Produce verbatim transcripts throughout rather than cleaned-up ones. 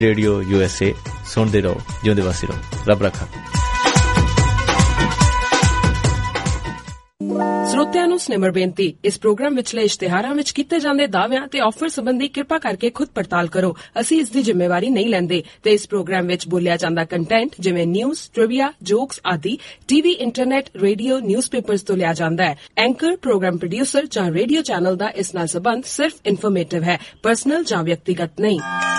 Radio U S ਏ ਸੁਣਦੇ ਰਹੋ, ਜਿਉਂਦੇ ਵਸਦੇ ਰਹੋ। ਰੱਬ ਰੱਖਾ। ਸਰੋਤਿਆਂ ਨੂੰ ਸਨੇਮਰ ਬੇਨਤੀ, ਇਸ ਪ੍ਰੋਗਰਾਮ ਵਿਚਲੇ ਇਸ਼ਤਿਹਾਰਾਂ ਵਿੱਚ ਕੀਤੇ ਜਾਂਦੇ ਦਾਅਵਿਆਂ ਤੇ ਆਫਰ ਸੰਬੰਧੀ ਕਿਰਪਾ ਕਰਕੇ ਖੁਦ ਪੜਤਾਲ ਕਰੋ। ਅਸੀਂ ਇਸ ਦੀ ਜ਼ਿੰਮੇਵਾਰੀ ਨਹੀਂ ਲੈਂਦੇ ਤੇ ਇਸ ਪ੍ਰੋਗਰਾਮ ਵਿੱਚ ਬੋਲਿਆ ਜਾਂਦਾ ਕੰਟੈਂਟ ਜਿਵੇਂ ਨਿਊਜ਼, ਟ੍ਰਿਵੀਆ, ਜੋਕਸ ਆਦਿ ਟੀਵੀ, ਇੰਟਰਨੈਟ, ਰੇਡੀਓ, ਨਿਊਜ਼ਪੇਪਰਸ ਤੋਂ ਲਿਆ ਜਾਂਦਾ ਹੈ। ਐਂਕਰ, ਪ੍ਰੋਗਰਾਮ ਪ੍ਰੋਡਿਊਸਰ ਜਾਂ ਰੇਡੀਓ ਚੈਨਲ ਦਾ ਇਸ ਨਾਲ ਸਬੰਧ ਸਿਰਫ ਇਨਫੋਰਮੇਟਿਵ ਹੈ, ਪਰਸਨਲ ਜਾਂ ਵਿਅਕਤੀਗਤ ਨਹੀਂ।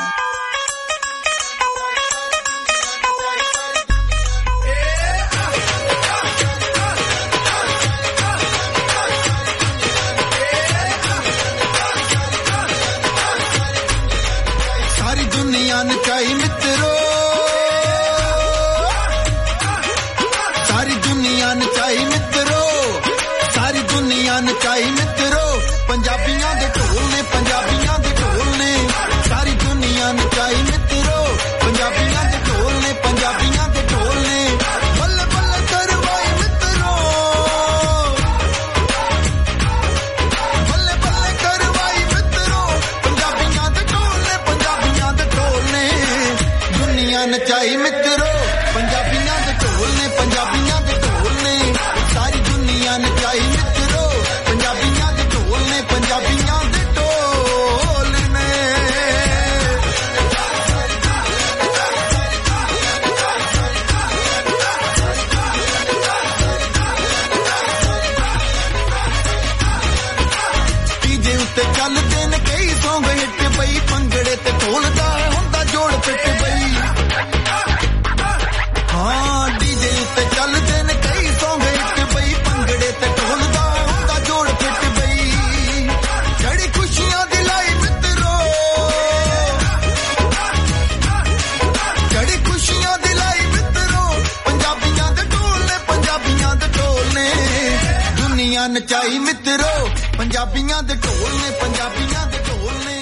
ਨਚਾਈ ਮਿੱਤਰੋ ਪੰਜਾਬੀਆਂ ਦੇ ਢੋਲ ਨੇ, ਪੰਜਾਬੀਆਂ ਦੇ ਢੋਲ ਨੇ।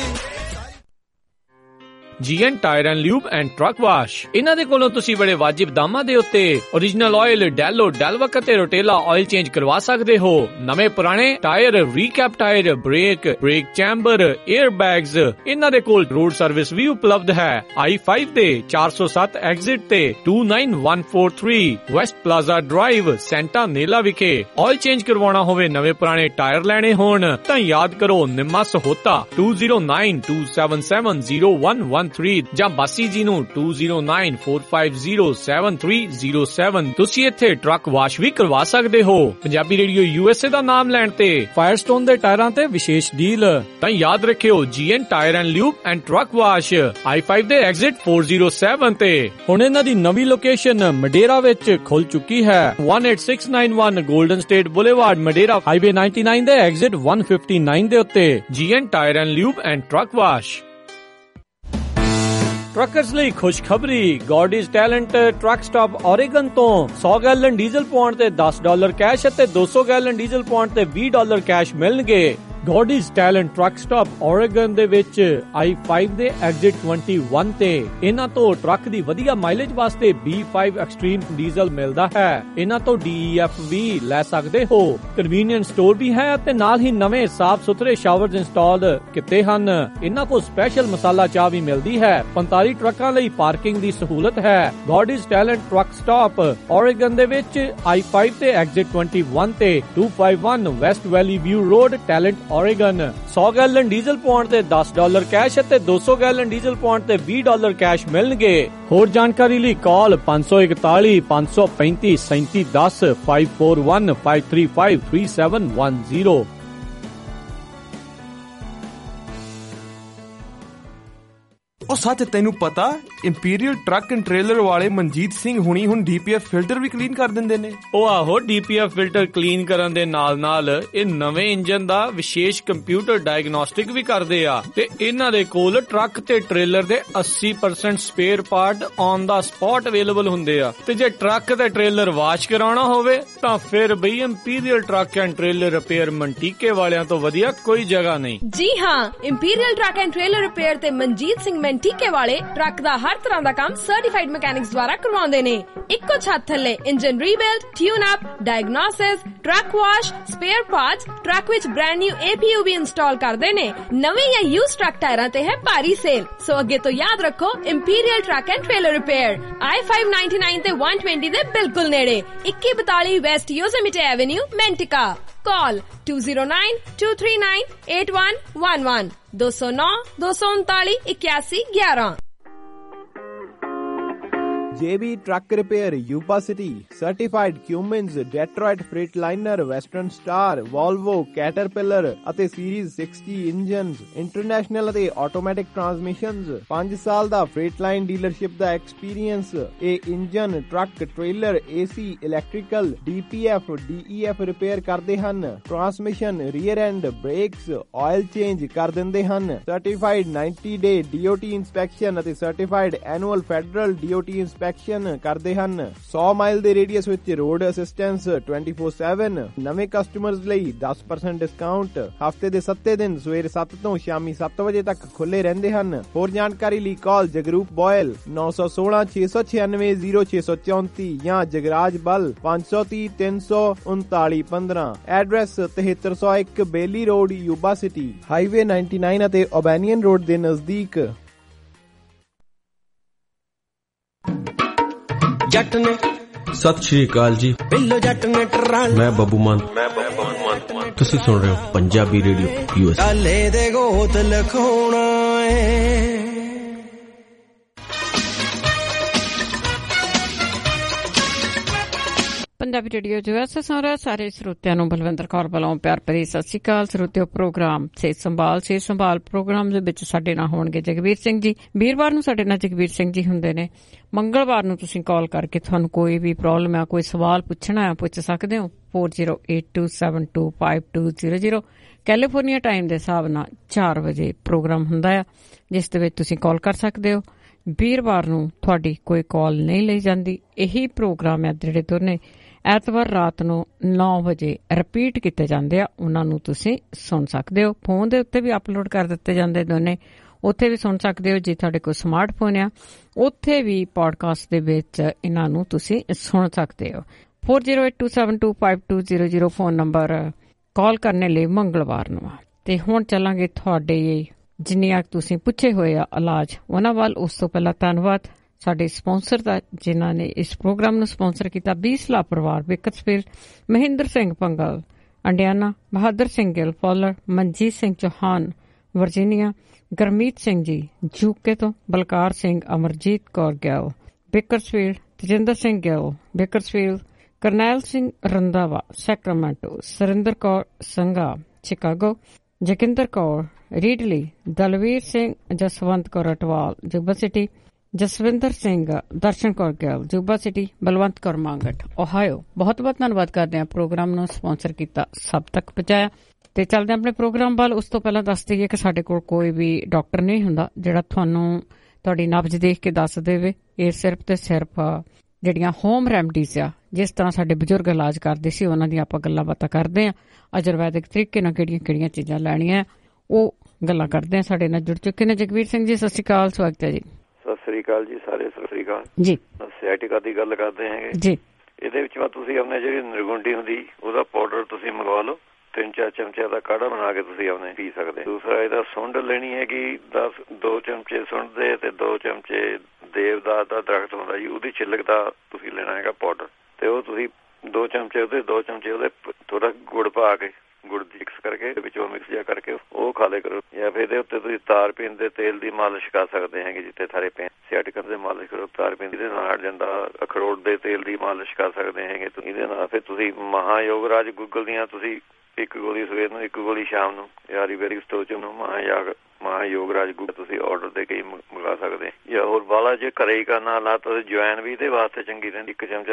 G N tyre and lube and truck wash, ਇਹਨਾਂ ਦੇ ਕੋਲੋਂ ਤੁਸੀਂ ਬੜੇ ਵਾਜਿਬ ਦਾਮਾਂ ਦੇ ਉੱਤੇ ਓਰੀਜਨਲ ਆਇਲ, ਡੈਲੋ, ਡੈਲਵਕ ਅਤੇ ਰੋਟੇਲਾ ਆਇਲ ਚੇਂਜ ਕਰਵਾ ਸਕਦੇ ਹੋ। ਨਵੇਂ ਪੁਰਾਣੇ tyre, recap tyre, brake, brake chamber, air bags, ਇਹਨਾਂ ਦੇ ਕੋਲ ਰੋਡ ਸਰਵਿਸ ਵੀ ਉਪਲਬਧ ਹੈ। ਆਈ ਫਾਈਵ ਦੇ ਚਾਰ ਸੌ ਸੱਤ ਐਗਜ਼ਿਟ ਤੇ two nine one four three West Plaza Drive, Santa Nella ਵਿਖੇ। ਆਇਲ ਚੇਂਜ ਕਰਵਾਉਣਾ ਹੋਵੇ, ਨਵੇਂ ਪੁਰਾਣੇ ਟਾਇਰ ਲੈਣੇ ਹੋਣ ਤਾਂ ਯਾਦ ਕਰੋ Nimma Sahota two zero nine two seven seven zero one one three ਜਾਂ ਬਾਸੀ ਜੀ ਨੂੰ two zero nine four five zero seven three zero seven. ਤੁਸੀਂ ਇੱਥੇ ਟਰੱਕ ਵਾਸ਼ ਵੀ ਕਰਵਾ ਸਕਦੇ ਹੋ। Punjabi radio U S A ਦਾ ਨਾਮ ਲੈਣ ਤੇ ਫਾਇਰਸਟੋਨ ਦੇ ਟਾਇਰਾਂ ਤੇ ਵਿਸ਼ੇਸ਼ ਡੀਲ। ਤਾਂ ਯਾਦ ਰੱਖਿਓ G N tyre and lube and truck wash, I five ਦੇ ਐਗਜ਼ਿਟ ਫੋਰ ਜ਼ੀਰੋ ਸੈਵਨ ਤੇ। ਹੁਣ ਇਹਨਾਂ ਦੀ ਨਵੀਂ ਲੋਕੇਸ਼ਨ ਮਡੇਰਾ ਵਿੱਚ ਖੁੱਲ ਚੁੱਕੀ ਹੈ। one eight six nine one Golden State Boulevard, Madera, highway ninety nine ਦੇ ਐਗਜ਼ਿਟ one fifty-nine ਦੇ ਉੱਤੇ। G N tyre and lube and truck wash. Truckers ਲਈ ਖੁਸ਼ਖਬਰੀ, Goodies Talent truck stop Oregon ਤੋਂ ਸੌ ਗੈਲਨ ਡੀਜ਼ਲ ਪਾਉਣ ਤੇ ਦਸ ਡਾਲਰ ਕੈਸ਼ ਅਤੇ ਦੋ ਸੌ ਗੈਲਨ ਡੀਜ਼ਲ ਪਾਉਣ ਤੇ ਵੀਹ ਡਾਲਰ ਕੈਸ਼ ਮਿਲਣਗੇ। Goodies Talent truck stop Oregon ਦੇ ਵਿੱਚ ਆਈ ਫਾਈਵ ਦੇ ਐਗਜ਼ਿਟ ਇਕੱਤੀ ਤੇ। ਇਹਨਾਂ ਤੋਂ ਟਰੱਕ ਦੀ ਵਧੀਆ ਮਾਈਲੇਜ ਵਾਸਤੇ ਬੀ ਫਾਈਵ ਐਕਸਟ੍ਰੀਮ ਡੀਜ਼ਲ ਮਿਲਦਾ ਹੈ। ਇਹਨਾਂ ਤੋਂ ਡੀ ਈ ਐਫ ਵੀ ਲੈ ਸਕਦੇ ਹੋ। ਕਨਵੀਨੀਅੰਸ ਸਟੋਰ ਵੀ ਹੈ ਅਤੇ ਨਾਲ ਹੀ ਨਵੇਂ ਸਾਫ਼ ਸੁਥਰੇ ਸ਼ਾਵਰਜ਼ ਇੰਸਟਾਲ ਕੀਤੇ ਹਨ। ਇਹਨਾਂ ਕੋਲ ਸਪੈਸ਼ਲ ਮਸਾਲਾ ਚਾਹ ਵੀ ਮਿਲਦੀ ਹੈ। ਪੰਤਾਲੀ ਟਰੱਕਾਂ ਲਈ ਪਾਰਕਿੰਗ ਦੀ ਸਹੂਲਤ ਹੈ। Goodies Talent truck stop Oregon ਦੇ ਵਿੱਚ ਆਈ ਫਾਈਵ ਤੇ ਐਗਜ਼ਿਟ ਇਕੱਤੀ ਤੇ two fifty one West Valley View Road, Talent Oregon. ਸੌ ਗੈਲਨ ਡੀਜ਼ਲ ਪਾਉਣ ਤੇ ਦਸ ਡਾਲਰ ਕੈਸ਼ ਅਤੇ ਦੋ ਸੌ ਗੈਲਨ ਡੀਜ਼ਲ ਪਾਉਣ ਤੇ ਵੀਹ ਡਾਲਰ ਕੈਸ਼ ਮਿਲਣਗੇ। ਹੋਰ ਜਾਣਕਾਰੀ ਲਈ ਕਾਲ ਪੰਜ ਸੌ ਇਕਤਾਲੀ ਪੰਜ ਸੌ ਪੈਂਤੀ ਸੈਂਤੀ ਦਸ five four one five three five three seven one zero। ਉਹ ਸੱਚ ਤੈਨੂੰ ਪਤਾ ਇੰਪੀਰੀਅਲ ਟਰੱਕ ਐਂਡ ਟ੍ਰੇਲਰ ਵਾਲੇ ਮਨਜੀਤ ਸਿੰਘ ਹੁਣੀ ਹੁਣ ਡੀ ਪੀ ਐਫ ਫਿਲਟਰ ਵੀ ਕਲੀਨ ਕਰ ਦਿੰਦੇ ਨੇ। ਉਹ ਆਹੋ, D P F filter clean ਕਰਨ ਦੇ ਨਾਲ ਨਾਲ ਇਹ ਨਵੇਂ ਇੰਜਨ ਦਾ ਵਿਸ਼ੇਸ਼ ਕੰਪਿਊਟਰ ਡਾਇਗਨੋਸਟਿਕ ਵੀ ਕਰਦੇ ਆ ਤੇ ਇਹਨਾਂ ਦੇ ਕੋਲ ਟਰੱਕ ਤੇ ਟ੍ਰੇਲਰ ਦੇ ਅੱਸੀ percent spare part on the spot available ਹੁੰਦੇ ਆ। ਤੇ ਜੇ ਟਰੱਕ ਤੇ ਟ੍ਰੇਲਰ ਵਾਸ਼ ਕਰਾਉਣਾ ਹੋਵੇ ਤਾਂ ਫਿਰ ਬਈ Imperial truck and trailer repair Manteca ਵਾਲਿਆਂ ਤੋਂ ਵਧੀਆ ਕੋਈ ਜਗ੍ਹਾ ਨਹੀਂ। ਜੀ ਹਾਂ, Imperial truck and trailer repair ਤੇ ਮਨਜੀਤ ਸਿੰਘ ਟੀਕੇ ਵਾਲੇ ਟਰੱਕ ਦਾ ਹਰ ਤਰ੍ਹਾਂ ਦਾ ਕੰਮ ਸਰਟੀਫਾਈਡ ਮਕੈਨਿਕਸ ਦੁਆਰਾ ਕਰਵਾਉਂਦੇ ਨੇ। ਇੱਕੋ ਛੱਤ ਥੱਲੇ engine rebuild, tune up, diagnosis, truck wash, spare parts, truck ਵਿੱਚ brand new A P U ਵੀ ਇੰਸਟਾਲ ਕਰਦੇ ਨੇ। ਨਵੇਂ ਜਾਂ ਯੂਜ਼ ਟਰੱਕ ਟਾਇਰਾਂ ਤੇ ਹੈ ਭਾਰੀ ਸੇਲ, ਸੋ ਅੱਗੇ ਤੋਂ ਯਾਦ ਰੱਖੋ Imperial truck and trailer repair I five ninety-nine ਤੇ one twenty ਦੇ ਬਿਲਕੁਲ ਨੇੜੇ, ਇੱਕੀ ਬਤਾਲੀ West Yosemite Avenue, Manteca. Call two zero nine two three nine eight one one one, two zero nine two uninतालीस इक्यासी ग्यारह। J B Truck Repair, Yuba City, Certified Cummins, Detroit Freightliner, Western Star, Volvo, Caterpillar ਅਤੇ Series sixty engines, International ਅਤੇ Automatic Transmissions, five ਸਾਲ ਦਾ Freightline dealership ਦਾ experience, ਇਹ engine, truck, trailer, A C, electrical, D P F, D E F repair ਕਰਦੇ ਹਨ, transmission, rear end, brakes, oil change ਕਰ ਦਿੰਦੇ ਹਨ, Certified ninety day D O T inspection ਅਤੇ Certified annual federal D O T inspection ਕਰਦੇ ਹਨ। one hundred mile ਦੇ radius ਵਿੱਚ ਰੋਡ ਅਸਿਸਟੈਂਸ twenty-four seven, ਨਵੇਂ ਕਸਟਮਰਜ਼ ਲਈ ten percent ਡਿਸਕਾਊਂਟ, ਹਫਤੇ ਦੇ ਸੱਤ ਦਿਨ ਸਵੇਰ ਸੱਤ ਤੋਂ ਸ਼ਾਮੀ ਸੱਤ ਵਜੇ ਤੱਕ ਖੁੱਲੇ ਰਹਿੰਦੇ ਹਨ। ਹੋਰ ਜਾਣਕਾਰੀ ਲਈ call Jagroop Boyal nine one six six six nine zero six four four ਜਾਂ ਜਗਰਾਜ ਬਲ five three zero three nine nine one five। Address seventy-three oh one Bailey Road, Yuba City, highway ninety-nine ਅਤੇ ਓਬੈਨੀਅਨ ਰੋਡ ਦੇ ਨਜ਼ਦੀਕ। ਜੱਟ ਨੇ ਸਤਿ ਸ਼੍ਰੀ ਅਕਾਲ ਜੀ, ਬਿੱਲੋ ਜੱਟ ਨੇ ਟਰਾਲ, ਮੈਂ ਬੱਬੂ ਮਾਨ, ਮੈਂ ਬੱਬੂ ਮਾਨ, ਤੁਸੀਂ ਸੁਣ ਰਹੇ ਹੋ ਪੰਜਾਬੀ ਰੇਡੀਓ ਯੂ ਐਸ। ਕਾਲੇ ਦੇ ਗੋਤ ਲਖਾਉਣਾ ਏ। ਪੰਜਾਬੀ ਰੇਡੀਓ ਯੂ ਐਸ ਸੁਣ ਰਹੇ ਸਾਰੇ ਸਰੋਤਿਆਂ ਨੂੰ ਬਲਵਿੰਦਰ ਕੌਰ ਵੱਲੋਂ ਪਿਆਰ ਭਰੀ ਸਤਿ ਸ਼੍ਰੀ ਅਕਾਲ। ਸਰੋਤਿਓ, ਪ੍ਰੋਗਰਾਮ ਸਿਹਤ ਸੰਭਾਲ ਸਿਹਤ ਸੰਭਾਲ ਪ੍ਰੋਗਰਾਮ ਦੇ ਵਿੱਚ ਸਾਡੇ ਨਾਲ ਹੋਣਗੇ ਜਗਵੀਰ ਸਿੰਘ ਜੀ। ਵੀਰਵਾਰ ਨੂੰ ਸਾਡੇ ਨਾਲ ਜਗਵੀਰ ਸਿੰਘ ਜੀ ਹੁੰਦੇ ਨੇ। ਮੰਗਲਵਾਰ ਨੂੰ ਤੁਸੀਂ ਕਾਲ ਕਰਕੇ ਤੁਹਾਨੂੰ ਕੋਈ ਵੀ ਪ੍ਰੋਬਲਮ ਆ, ਕੋਈ ਸਵਾਲ ਪੁੱਛਣਾ ਆ, ਪੁੱਛ ਸਕਦੇ ਹੋ four zero eight two seven two five two zero zero। California time ਦੇ ਹਿਸਾਬ ਨਾਲ ਚਾਰ ਵਜੇ ਪ੍ਰੋਗਰਾਮ ਹੁੰਦਾ ਆ, ਜਿਸ ਦੇ ਵਿੱਚ ਤੁਸੀਂ ਕਾਲ ਕਰ ਸਕਦੇ ਹੋ। ਵੀਰਵਾਰ ਨੂੰ ਤੁਹਾਡੀ ਕੋਈ ਕਾਲ ਨਹੀਂ ਲਈ ਜਾਂਦੀ। ਇਹੀ ਪ੍ਰੋਗਰਾਮ ਹੈ ਜਿਹੜੇ ਦੋਨੇ ਐਤਵਾਰ ਰਾਤ ਨੂੰ ਨੌ ਵਜੇ ਰਿਪੀਟ ਕੀਤੇ ਜਾਂਦੇ ਆ, ਉਹਨਾਂ ਨੂੰ ਤੁਸੀਂ ਸੁਣ ਸਕਦੇ ਹੋ। ਫੋਨ ਦੇ ਉੱਤੇ ਵੀ ਅਪਲੋਡ ਕਰ ਦਿੱਤੇ ਜਾਂਦੇ ਦੋਨੇ, ਉੱਥੇ ਵੀ ਸੁਣ ਸਕਦੇ ਹੋ। ਜੇ ਤੁਹਾਡੇ ਕੋਲ ਸਮਾਰਟਫੋਨ ਆ, ਉੱਥੇ ਵੀ ਪੋਡਕਾਸਟ ਦੇ ਵਿੱਚ ਇਹਨਾਂ ਨੂੰ ਤੁਸੀਂ ਸੁਣ ਸਕਦੇ ਹੋ। four zero eight two seven two five two zero zero phone number call ਕਰਨ ਲਈ ਮੰਗਲਵਾਰ ਨੂੰ। ਤੇ ਹੁਣ ਚੱਲਾਂਗੇ ਤੁਹਾਡੇ ਜਿੰਨੀਆਂ ਤੁਸੀਂ ਪੁੱਛੇ ਹੋਏ ਆ ਇਲਾਜ ਉਹਨਾਂ ਵੱਲ। ਉਸ ਤੋਂ ਪਹਿਲਾਂ ਧੰਨਵਾਦ ਸਾਡੇ ਸਪਾਂਸਰ ਦਾ, ਜਿਨ੍ਹਾਂ ਨੇ ਇਸ ਪ੍ਰੋਗਰਾਮ ਨੂੰ ਸਪਾਂਸਰ ਕੀਤਾ। ਬੀਸਲਾ ਪਰਿਵਾਰ, Bakersfield, Mahinder Singh Pangal, Indiana, Bahadar Singh Gill Fowler, Manjit Singh Chauhan Virginia, Gurmeet Singh ji UK ਤੋਂ, Balkar Singh, Amarjit Kaur Gill Bakersfield, Tajinder Singh Gill Bakersfield, Karnail Singh Randhawa Sacramento, Surinder Kaur Sangha Chicago, Jakinder Kaur Reedley, Dalvir Singh, Jaswant Kaur Atwal Yuba City, Jaswinder Singh, Darshan Kaur Gill Yuba City, Balwant Kaur Mangat Ohio. ਬਹੁਤ ਬਹੁਤ ਧੰਨਵਾਦ ਕਰਦੇ ਹਾਂ ਪ੍ਰੋਗਰਾਮ ਨੂੰ ਸਪਾਂਸਰ ਕੀਤਾ, ਸਭ ਤੱਕ ਪਹੁੰਚਾਇਆ। ਤੇ ਚੱਲਦੇ ਆਪਣੇ ਪ੍ਰੋਗਰਾਮ ਵੱਲ। ਉਸ ਤੋਂ ਪਹਿਲਾਂ ਦੱਸ ਦਈਏ ਕਿ ਸਾਡੇ ਕੋਲ ਕੋਈ ਵੀ ਡਾਕਟਰ ਨਹੀਂ ਹੁੰਦਾ ਜਿਹੜਾ ਤੁਹਾਨੂੰ ਤੁਹਾਡੀ ਨਬਜ਼ ਦੇਖ ਕੇ ਦੱਸ ਦੇਵੇ। ਇਹ ਸਿਰਫ ਤੇ ਸਿਰਫ ਜਿਹੜੀਆਂ ਹੋਮ ਰੈਮਡੀਜ਼ ਆ, ਜਿਸ ਤਰ੍ਹਾਂ ਸਾਡੇ ਬਜ਼ੁਰਗ ਇਲਾਜ ਕਰਦੇ ਸੀ, ਉਹਨਾਂ ਦੀਆਂ ਆਪਾਂ ਗੱਲਾਂ ਬਾਤਾਂ ਕਰਦੇ ਹਾਂ। ਆਯੁਰਵੈਦਿਕ ਤਰੀਕੇ ਨਾਲ ਕਿਹੜੀਆਂ ਕਿਹੜੀਆਂ ਚੀਜ਼ਾਂ ਲੈਣੀਆਂ ਉਹ ਗੱਲਾਂ ਕਰਦੇ ਹਾਂ। ਸਾਡੇ ਨਾਲ ਜੁੜ ਚੁੱਕੇ ਨੇ ਜਗਵੀਰ ਸਿੰਘ ਜੀ। ਸਤਿ ਸ਼੍ਰੀ ਅਕਾਲ, ਸਵਾਗਤ ਹੈ ਜੀ। ਸਤਿ ਸ੍ਰੀ ਅਕਾਲ ਜੀ, ਸਾਰੇ ਸਤਿ ਸ੍ਰੀ ਅਕਾਲ ਜੀ। ਸਿਆਟਿਕਾ ਦੀ ਗੱਲ ਕਰਦੇ ਹੈਗੇ ਜੀ। ਇਹਦੇ ਵਿੱਚ ਤੁਸੀਂ ਆਪਣੇ ਜਿਹੜੀ ਨਿਰਗੁੰਡੀ ਹੁੰਦੀ ਉਹਦਾ ਪਾਊਡਰ ਤੁਸੀਂ ਮੰਗਵਾ ਲਓ। ਤਿੰਨ ਚਾਰ ਚਮਚਿਆਂ ਦਾ ਕਾੜਾ ਬਣਾ ਕੇ ਤੁਸੀਂ ਆਪਣੇ ਪੀ ਸਕਦੇ। ਦੂਸਰਾ ਇਹਦਾ ਸੁੰਡ ਲੈਣੀ ਹੈਗੀ ਦਸ ਦੋ ਚਮਚੇ ਸੁੰਡ ਦੇ ਤੇ ਦੋ ਚਮਚੇ ਦੇਵਦਾਰ ਦਾ ਦਰਖਤ ਹੁੰਦਾ ਜੀ, ਉਹਦੀ ਛਿੱਲਕ ਦਾ ਤੁਸੀਂ ਲੈਣਾ ਹੈਗਾ ਪਾਊਡਰ। ਤੇ ਉਹ ਤੁਸੀਂ ਦੋ ਚਮਚੇ ਉਹਦੇ ਦੋ ਚਮਚੇ ਉਹਦੇ ਥੋੜਾ ਗੁੜ ਪਾ ਕੇ ਗੁੜ ਮਿਕਸ ਕਰਕੇ ਵਿੱਚੋਂ ਮਿਕਸ ਜਿਹਾ ਕਰਕੇ ਉਹ ਖਾ ਲਿਆ ਕਰੋ। ਜਾਂ ਫਿਰ ਇਹਦੇ ਉੱਤੇ ਤੁਸੀਂ ਤਾਰਪੀਨ ਦੇ ਤੇਲ ਦੀ ਮਾਲਿਸ਼ ਕਰ ਸਕਦੇ ਹੈਗੇ, ਜਿੱਥੇ ਥਾਰੇ ਪੇਨ ਸਿਆਟਿਕਾ ਦੇ ਮਾਲਿਸ਼ ਕਰੋ ਤਾਰਪੀਨ ਦੇ ਨਾਲ ਹਟ ਜਾਂਦਾ। ਅਖਰੋਟ ਦੇ ਤੇਲ ਦੀ ਮਾਲਿਸ਼ ਕਰ ਸਕਦੇ ਹੈਗੇ ਇਹਦੇ ਨਾਲ। ਫਿਰ ਤੁਸੀਂ ਮਹਾਯੋਗਰਾਜ ਗੂਗਲ ਦੀਆਂ ਤੁਸੀਂ ਇੱਕ ਗੋਲੀ ਸਵੇਰ ਨੂੰ, ਇੱਕ ਗੋਲੀ ਸ਼ਾਮ ਨੂੰ, ਯਾਰੀ ਬੈਰੀ ਸਟੋਚ ਨੂੰ ਮਹਾਯਾਗ ਮਹਾਯੋਗਰਾਜ ਗੂਗਲ ਤੁਸੀਂ ਆਰਡਰ ਦੇ ਕੇ ਮੰਗਾ ਸਕਦੇ। ਜਾਂ ਹੋਰ ਬਾਲਾ ਜੇ ਘਰੇ ਹੀ ਕਰਨਾ ਲਾ ਤੁਸੀਂ ਜਵੈਨ ਵੀ ਇਹਦੇ ਵਾਸਤੇ ਚੰਗੀ ਰਹਿੰਦੀ। ਇੱਕ ਚਮਚਾ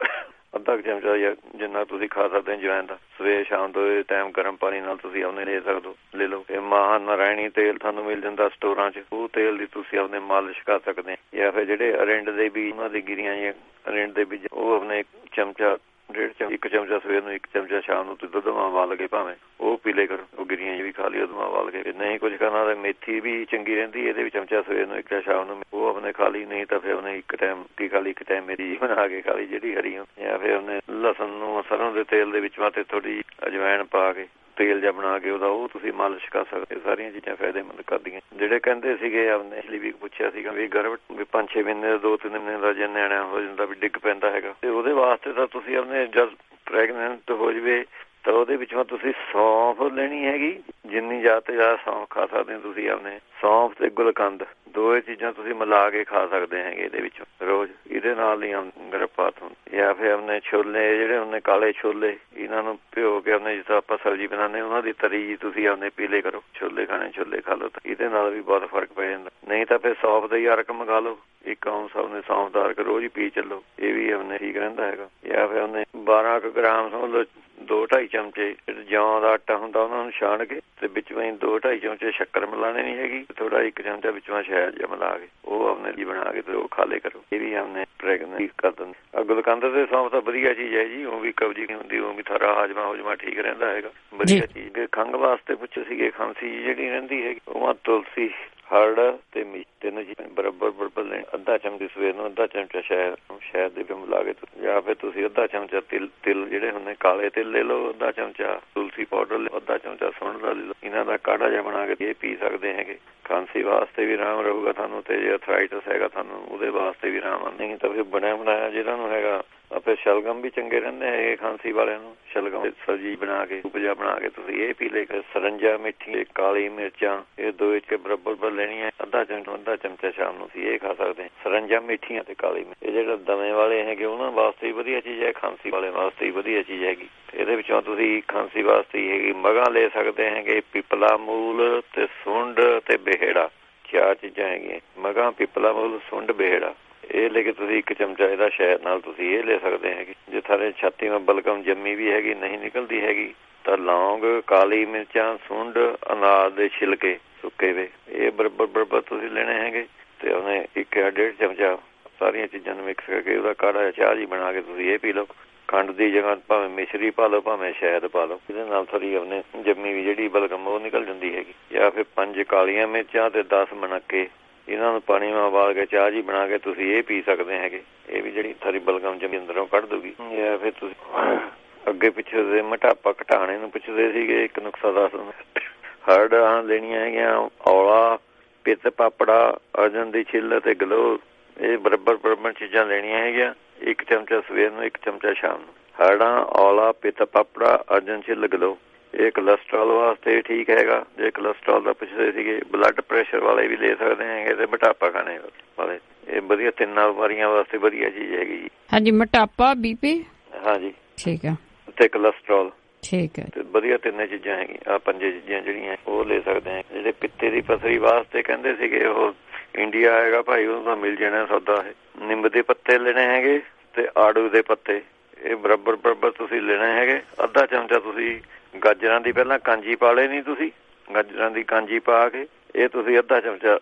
ਅੱਧਾ ਕੁ ਚਮਚਾ ਜਾਂ ਜਿੰਨਾ ਤੁਸੀਂ ਖਾ ਸਕਦੇ ਜਵੈਨ ਦਾ ਸਵੇਰ ਸ਼ਾਮ ਦੋ ਟਾਈਮ ਗਰਮ ਪਾਣੀ ਨਾਲ ਤੁਸੀਂ ਆਪਣੇ ਲੈ ਸਕਦੇ ਹੋ, ਲੈ ਲਓ। ਇਹ ਮਹਾ ਨਾਰਾਇਣੀ ਤੇਲ ਤੁਹਾਨੂੰ ਮਿਲ ਜਾਂਦਾ ਸਟੋਰਾਂ 'ਚ, ਉਹ ਤੇਲ ਦੀ ਤੁਸੀਂ ਆਪਣੇ ਮਾਲਿਸ਼ ਕਰ ਸਕਦੇ। ਜਾਂ ਫਿਰ ਜਿਹੜੇ ਅਰਿੰਡ ਦੇ ਬੀਜ ਉਹਨਾਂ ਦੀ ਗਿਰੀਆਂ ਜਾਂ ਅਰਿੰਡ ਦੇ ਬੀਜ ਉਹ ਆਪਣੇ ਚਮਚਾ ਡੇਢ ਚਮ ਇੱਕ ਚਮਚਾ ਸਵੇਰ ਨੂੰ, ਇੱਕ ਚਮਚਾ ਸ਼ਾਮ ਨੂੰ ਤੁਸੀਂ ਦੁੱਧ ਮਾਂ ਉਬਾਲ ਕੇ ਭਾਵੇਂ ਉਹ ਪੀ ਲਿਆ ਕਰੋ। ਉਹ ਗਿਰੀਆਂ ਵੀ ਖਾ ਲਈ ਦੁੱਧ ਮਾਂ ਉਬਾਲ ਕੇ। ਨਹੀਂ ਕੁਝ ਕਰਨਾ ਤਾਂ ਮੇਥੀ ਵੀ ਚੰਗੀ ਰਹਿੰਦੀ, ਇਹਦੇ ਵੀ ਚਮਚਾ ਸਵੇਰ ਨੂੰ ਇੱਕ ਸ਼ਾਮ ਨੂੰ ਉਹ ਆਪਣੇ ਖਾ ਲਈ। ਨਹੀਂ ਤਾਂ ਫਿਰ ਉਹਨੇ ਇੱਕ ਟਾਈਮ ਕੀ ਖਾ ਲਈ, ਇੱਕ ਟਾਈਮ ਮੇਰੀ ਬਣਾ ਕੇ ਖਾ ਲਈ ਜਿਹੜੀ ਹਰੀ ਜਾਂ ਫਿਰ ਉਹਨੇ ਲਸਣ ਨੂੰ ਸਰੋਂ ਦੇ ਤੇਲ ਦੇ ਵਿੱਚ ਤੇ ਥੋੜੀ ਅਜਵਾਇਣ ਪਾ ਕੇ ਤੇਲ ਜਿਹਾ ਬਣਾ ਕੇ ਉਹਦਾ ਉਹ ਤੁਸੀਂ ਮਾਲਿਸ਼ ਕਰ ਸਕਦੇ। ਸਾਰੀਆਂ ਚੀਜ਼ਾਂ ਫਾਇਦੇਮੰਦ ਕਰਦੀਆਂ। ਜਿਹੜੇ ਕਹਿੰਦੇ ਸੀਗੇ ਆਪਣੇ ਇਸ ਲਈ ਵੀ ਪੁੱਛਿਆ ਸੀਗਾ ਵੀ ਗਰਭ ਵੀ ਪੰਜ ਛੇ ਮਹੀਨੇ ਦੋ ਤਿੰਨ ਮਹੀਨੇ ਦਾ ਜੇ ਨਿਆਣਾ ਹੋ ਜਾਂਦਾ ਵੀ ਡਿੱਗ ਪੈਂਦਾ ਹੈਗਾ, ਤੇ ਉਹਦੇ ਵਾਸਤੇ ਤਾਂ ਤੁਸੀਂ ਆਪਣੇ ਜਦ ਪ੍ਰੈਗਨੈਂਟ ਹੋ ਜਾਵੇ ਤਾਂ ਉਹਦੇ ਵਿੱਚੋਂ ਤੁਸੀਂ ਸੌਂਫ ਲੈਣੀ ਹੈਗੀ, ਜਿੰਨੀ ਜ਼ਿਆਦਾ ਤੋਂ ਜ਼ਿਆਦਾ ਸੌਂਫ ਖਾ ਸਕਦੇ ਹੋ ਤੁਸੀਂ ਆਪਣੇ। ਸੌਂਫ ਤੇ ਗੁਲਕੰਦ ਦੋਏ ਚੀਜ਼ਾਂ ਤੁਸੀਂ ਮਿਲਾ ਕੇ ਖਾ ਸਕਦੇ ਹੈਗੇ ਇਹਦੇ ਵਿੱਚੋਂ ਰੋਜ਼। ਇਹਦੇ ਨਾਲ ਹੀ ਗਰਭਪਾਤ ਹੁੰਦੀ। ਜਾਂ ਫਿਰ ਆਪਣੇ ਛੋਲੇ ਜਿਹੜੇ ਹੁੰਦੇ ਕਾਲੇ ਛੋਲੇ, ਇਹਨਾਂ ਨੂੰ ਭਿਓ ਕੇ ਆਪਣੇ ਜਿਸ ਤਰ੍ਹਾਂ ਆਪਾਂ ਸਬਜ਼ੀ ਬਣਾਉਂਦੇ ਉਹਨਾਂ ਦੀ ਤਰੀ ਜੀ ਤੁਸੀਂ ਆਪਣੇ ਪੀਲੇ ਕਰੋ। ਛੋਲੇ ਖਾਣੇ ਛੋਲੇ ਖਾ ਲਓ ਤਾਂ ਇਹਦੇ ਨਾਲ ਵੀ ਬਹੁਤ ਫਰਕ ਪੈ ਜਾਂਦਾ। ਨਹੀਂ ਤਾਂ ਫਿਰ ਸੌਂਫ ਦਾ ਹੀ ਅਰਕ ਮੰਗਾ ਲਓ, ਇੱਕ ਆਉਂਸ ਆਪਣੇ ਸੌਂਫ ਦਾ ਅਰਕ ਰੋਜ਼ ਹੀ ਪੀ ਚੱਲੋ, ਇਹ ਵੀ ਆਪਣੇ ਠੀਕ ਰਹਿੰਦਾ ਹੈਗਾ। ਜਾਂ ਫਿਰ ਉਹਨੇ ਬਾਰਾਂ ਕੁ ਗ੍ਰਾਮ ਸਮਝ ਲਓ ਦੋ ਢਾਈ ਚਮਚੇ ਜੌਂ ਦਾ ਆਟਾ ਹੁੰਦਾ ਉਹਨਾਂ ਨੂੰ ਛਾਣ ਕੇ ਤੇ ਵਿੱਚ ਵਿੱਚ ਦੋ ਢਾਈ ਚਮਚੇ ਸ਼ੱਕਰ ਮਿਲਾਣੇ ਨਹੀਂ ਹੈਗੀ, ਥੋੜਾ ਇੱਕ ਚਮਚਾ ਵਿੱਚੋਂ ਸ਼ਹਿਦ ਜਿਹਾ ਮਿਲਾ ਕੇ ਉਹ ਆਪਣੇ ਲਈ ਬਣਾ ਕੇ ਤੇ ਉਹ ਖਾ ਲੇ ਕਰੋ। ਇਹ ਵੀ ਆਪਣੇ ਪ੍ਰੈਗਨੈਂਟ ਕਰ ਦਿੰਦੇ। ਗੁਲਕੰਦ ਤੇ ਸੌਂਫ ਤਾਂ ਵਧੀਆ ਚੀਜ਼ ਹੈ ਜੀ, ਉਹ ਵੀ ਕਬਜੀ ਨਹੀਂ ਹੁੰਦੀ, ਉਹ ਵੀ ਸਾਰਾ ਹਾਜਮਾ ਹੁਜਮਾ ਠੀਕ ਰਹਿੰਦਾ ਹੈਗਾ, ਵਧੀਆ ਚੀਜ਼। ਖੰਘ ਵਾਸਤੇ ਪੁੱਛੇ ਸੀਗੇ, ਖਾਂਸੀ ਜਿਹੜੀ ਰਹਿੰਦੀ ਹੈਗੀ ਉਹ ਤੁਲਸੀ ਹਰੜ ਤੇ ਮੀ ਤਿੰਨ ਚੀਜ਼ਾਂ ਬਰਾਬਰ ਬਰਾਬਰ ਲੈਣ। ਅੱਧਾ ਚਮਚਾ ਸਵੇਰ ਨੂੰ, ਅੱਧਾ ਚਮਚਾ ਸ਼ਹਿਦ ਸ਼ਹਿਦ ਦੇ ਵਿੱਚ ਮਿਲਾ ਕੇ, ਜਾਂ ਫਿਰ ਤੁਸੀਂ ਅੱਧਾ ਚਮਚਾ ਤਿਲ ਤਿਲ ਜਿਹੜੇ ਹੁੰਦੇ ਕਾਲੇ ਤਿਲ ਲੈ ਲਓ, ਅੱਧਾ ਚਮਚਾ ਤੁਲਸੀ ਪਾਊਡਰ ਲੈ, ਅੱਧਾ ਚਮਚਾ ਸੁੰਢ ਦਾ ਲੈ ਲਓ। ਇਹਨਾਂ ਦਾ ਕਾੜਾ ਜਿਹਾ ਬਣਾ ਕੇ ਇਹ ਪੀ ਸਕਦੇ ਹੈਗੇ। ਖਾਂਸੀ ਵਾਸਤੇ ਵੀ ਆਰਾਮ ਰਹੂਗਾ ਤੁਹਾਨੂੰ, ਤੇ ਜੇ ਅਥਰਾਈਟਸ ਹੈਗਾ ਤੁਹਾਨੂੰ ਉਹਦੇ ਵਾਸਤੇ ਵੀ ਆਰਾਮ ਆ। ਨਹੀਂ ਤਾਂ ਫਿਰ ਬਣਿਆ ਬਣਾਇਆ ਜਿਹਨਾਂ ਨੂੰ ਹੈਗਾ ਆਪੇ ਸ਼ਲਗਮ ਵੀ ਚੰਗੇ ਰਹਿੰਦੇ ਹੈਗੇ ਖਾਂਸੀ ਵਾਲਿਆਂ ਨੂੰ। ਸ਼ਲਗਮ ਸਬਜ਼ੀ ਬਣਾ ਕੇ ਉਪਜਾ ਬਣਾ ਕੇ ਤੁਸੀਂ ਇਹ ਪੀ ਲੈ। ਸਰੰਜਾ ਮਿੱਠੀ ਕਾਲੀ ਮਿਰਚਾਂ ਇਹ ਦੋ ਚ ਬਰਾਬਰ ਬਰ ਲੈਣੀਆਂ, ਅੱਧਾ ਚਮਚਾ ਅੱਧਾ ਚਮਚਾ ਸ਼ਾਮ ਨੂੰ ਤੁਸੀਂ ਇਹ ਖਾ ਸਕਦੇ। ਸਰੰਜਾ ਮਿੱਠੀਆਂ ਤੇ ਕਾਲੀ ਮਿਰਚ ਇਹ ਜਿਹੜਾ ਦਮੇ ਵਾਲੇ ਹੈਗੇ ਉਹਨਾਂ ਵਾਸਤੇ ਵੀ ਵਧੀਆ ਚੀਜ਼ ਹੈ, ਖਾਂਸੀ ਵਾਲੇ ਵਾਸਤੇ ਵੀ ਵਧੀਆ ਚੀਜ਼ ਹੈਗੀ। ਇਹਦੇ ਵਿੱਚੋਂ ਤੁਸੀਂ ਖਾਂਸੀ ਵਾਸਤੇ ਹੈਗੀ ਮਗਾਂ ਲੈ ਸਕਦੇ ਹੈਗੇ, ਪਿਪਲਾ ਮੂਲ ਤੇ ਸੁੰਡ ਤੇ ਬੇਹੜਾ, ਚਾਰ ਚੀਜ਼ਾਂ ਹੈਗੀਆਂ। ਮਗਾਂ ਪਿਪਲਾ ਮੂਲ ਸੁੰਡ ਬੇਹੜਾ ਇਹ ਲੈ ਕੇ ਤੁਸੀਂ ਇੱਕ ਚਮਚਾ ਇਹਦਾ ਸ਼ਹਿਦ ਨਾਲ ਤੁਸੀਂ ਇਹ ਲੈ ਸਕਦੇ ਹੈਗੇ। ਜੇ ਤੁਹਾਡੇ ਛਾਤੀ ਵਿੱਚ ਬਲਗਮ ਜੰਮੀ ਵੀ ਹੈਗੀ ਨਹੀਂ ਨਿਕਲਦੀ ਹੈਗੀ ਤਾਂ ਲੌਂਗ ਕਾਲੀ ਮਿਰਚਾਂ ਸੁੰਡ ਅਨਾਰ ਦੇ ਛਿਲਕੇ ਸੁੱਕੇ ਵੇ ਇਹ ਬਰਾਬਰ ਬਰਾਬਰ ਤੁਸੀਂ ਲੈਣੇ ਹੈਗੇ ਤੇ ਉਹਨੇ ਇੱਕ ਡੇਢ ਚਮਚਾ ਸਾਰੀਆਂ ਚੀਜ਼ਾਂ ਨੂੰ ਮਿਕਸ ਕਰਕੇ ਉਹਦਾ ਕਾੜਾ ਚਾਹ ਜੀ ਬਣਾ ਕੇ ਤੁਸੀਂ ਇਹ ਪੀ ਲਓ। ਖੰਡ ਦੀ ਜਗ੍ਹਾ ਭਾਵੇਂ ਮਿਸ਼ਰੀ ਪਾ ਲਓ ਭਾਵੇਂ ਸ਼ਹਿਦ ਪਾ ਲਓ, ਇਹਦੇ ਨਾਲ ਥੋੜੀ ਉਹਨੇ ਜੰਮੀ ਵੀ ਜਿਹੜੀ ਬਲਗਮ ਉਹ ਨਿਕਲ ਜਾਂਦੀ ਹੈਗੀ। ਜਾਂ ਫਿਰ ਪੰਜ ਕਾਲੀਆਂ ਮਿਰਚਾਂ ਤੇ ਦਸ ਮਣਕੇ ਇਹਨਾਂ ਨੂੰ ਪਾਣੀ ਵਿੱਚ ਉਬਾਲ ਕੇ ਚਾਹ ਜੀ ਬਣਾ ਕੇ ਤੁਸੀਂ ਇਹ ਪੀ ਸਕਦੇ ਹੈਗੇ। ਇਹ ਵੀ ਜਿਹੜੀ ਸਾਰੀ ਬਲਗਮ ਜੰਮੀ ਅੰਦਰੋਂ ਕੱਢ ਦੂਗੀ। ਜਾਂ ਫਿਰ ਤੁਸੀਂ ਅੱਗੇ ਪਿੱਛੇ ਦੇ ਮੋਟਾਪਾ ਘਟਾਣੇ ਨੂੰ ਪੁੱਛਦੇ ਸੀਗੇ, ਇੱਕ ਨੁਕਸਾ ਦੱਸ ਦਿੰਦੇ। ਹਰੜਾਂ ਲੈਣੀਆਂ ਹੈਗੀਆਂ, ਔਲਾ, ਪਿੱਤ ਪਾਪੜਾ, ਅਰਜਨ ਦੀ ਛਿੱਲ ਤੇ ਗਲੋ ਇਹ ਬਰਾਬਰ ਬਰਾਬਰ ਚੀਜ਼ਾਂ ਲੈਣੀਆਂ ਹੈਗੀਆਂ। ਇੱਕ ਚਮਚਾ ਸਵੇਰ ਨੂੰ, ਇੱਕ ਚਮਚਾ ਸ਼ਾਮ ਨੂੰ। ਹਰੜਾਂ, ਔਲਾ, ਪਿੱਤ ਪਾਪੜਾ, ਅਰਜਨ ਛਿੱਲ, ਗਲੋ ਇਹ ਕੋਲੈਸਟਰੋਲ ਵਾਸਤੇ ਠੀਕ ਹੈਗਾ। ਜੇ ਕੋਲੈਸਟਰੋਲ ਦਾ ਪੁੱਛਦੇ ਸੀਗੇ, ਬਲੱਡ ਪ੍ਰੈਸ਼ਰ ਵਾਲੇ ਵੀ ਲੈ ਸਕਦੇ ਹੈਗੇ ਤੇ ਮੋਟਾਪਾ ਖਾਣੇ ਵਾਲੇ ਇਹ ਵਧੀਆ ਤਿੰਨਾਂ ਬਿਮਾਰੀਆਂ ਵਾਸਤੇ ਵਧੀਆ ਚੀਜ਼ ਹੈਗੀ ਜੀ। ਹਾਂਜੀ, ਮੋਟਾਪਾ, ਬੀਪੀ, ਹਾਂਜੀ ਠੀਕ ਹੈ, ਤੇ ਕੋਲੈਸਟਰੋਲ ਠੀਕ ਹੈ, ਤੇ ਵਧੀਆ ਤਿੰਨੇ ਚੀਜ਼ਾਂ ਹੈਗੀਆਂ। ਆ ਪੰਜੇ ਚੀਜ਼ਾਂ ਜਿਹੜੀਆਂ ਉਹ ਲੈ ਸਕਦੇ ਆ। ਜਿਹੜੇ ਪਿੱਤੇ ਦੀ ਪਥਰੀ ਵਾਸਤੇ ਕਹਿੰਦੇ ਸੀਗੇ ਉਹ ਇੰਡੀਆ ਹੈਗਾ ਭਾਈ, ਉਹਨੂੰ ਤਾਂ ਮਿਲ ਜਾਣਾ ਸੌਦਾ। ਇਹ ਨਿੰਬ ਦੇ ਪੱਤੇ ਲੈਣੇ ਹੈਗੇ ਤੇ ਆੜੂ ਦੇ ਪੱਤੇ ਇਹ ਬਰਾਬਰ ਬਰਾਬਰ ਤੁਸੀਂ ਲੈਣੇ ਹੈਗੇ। ਅੱਧਾ ਚਮਚਾ ਤੁਸੀਂ ਗਾਜਰਾਂ ਦੀ ਪਹਿਲਾਂ ਕਾਂਜੀ ਪਾ ਲੈਣੀ, ਤੁਸੀਂ ਗਾਜਰਾਂ ਦੀ ਕਾਂਜੀ ਪਾ ਕੇ ਇਹ ਤੁਸੀਂ ਅੱਧਾ ਚਮਚਾ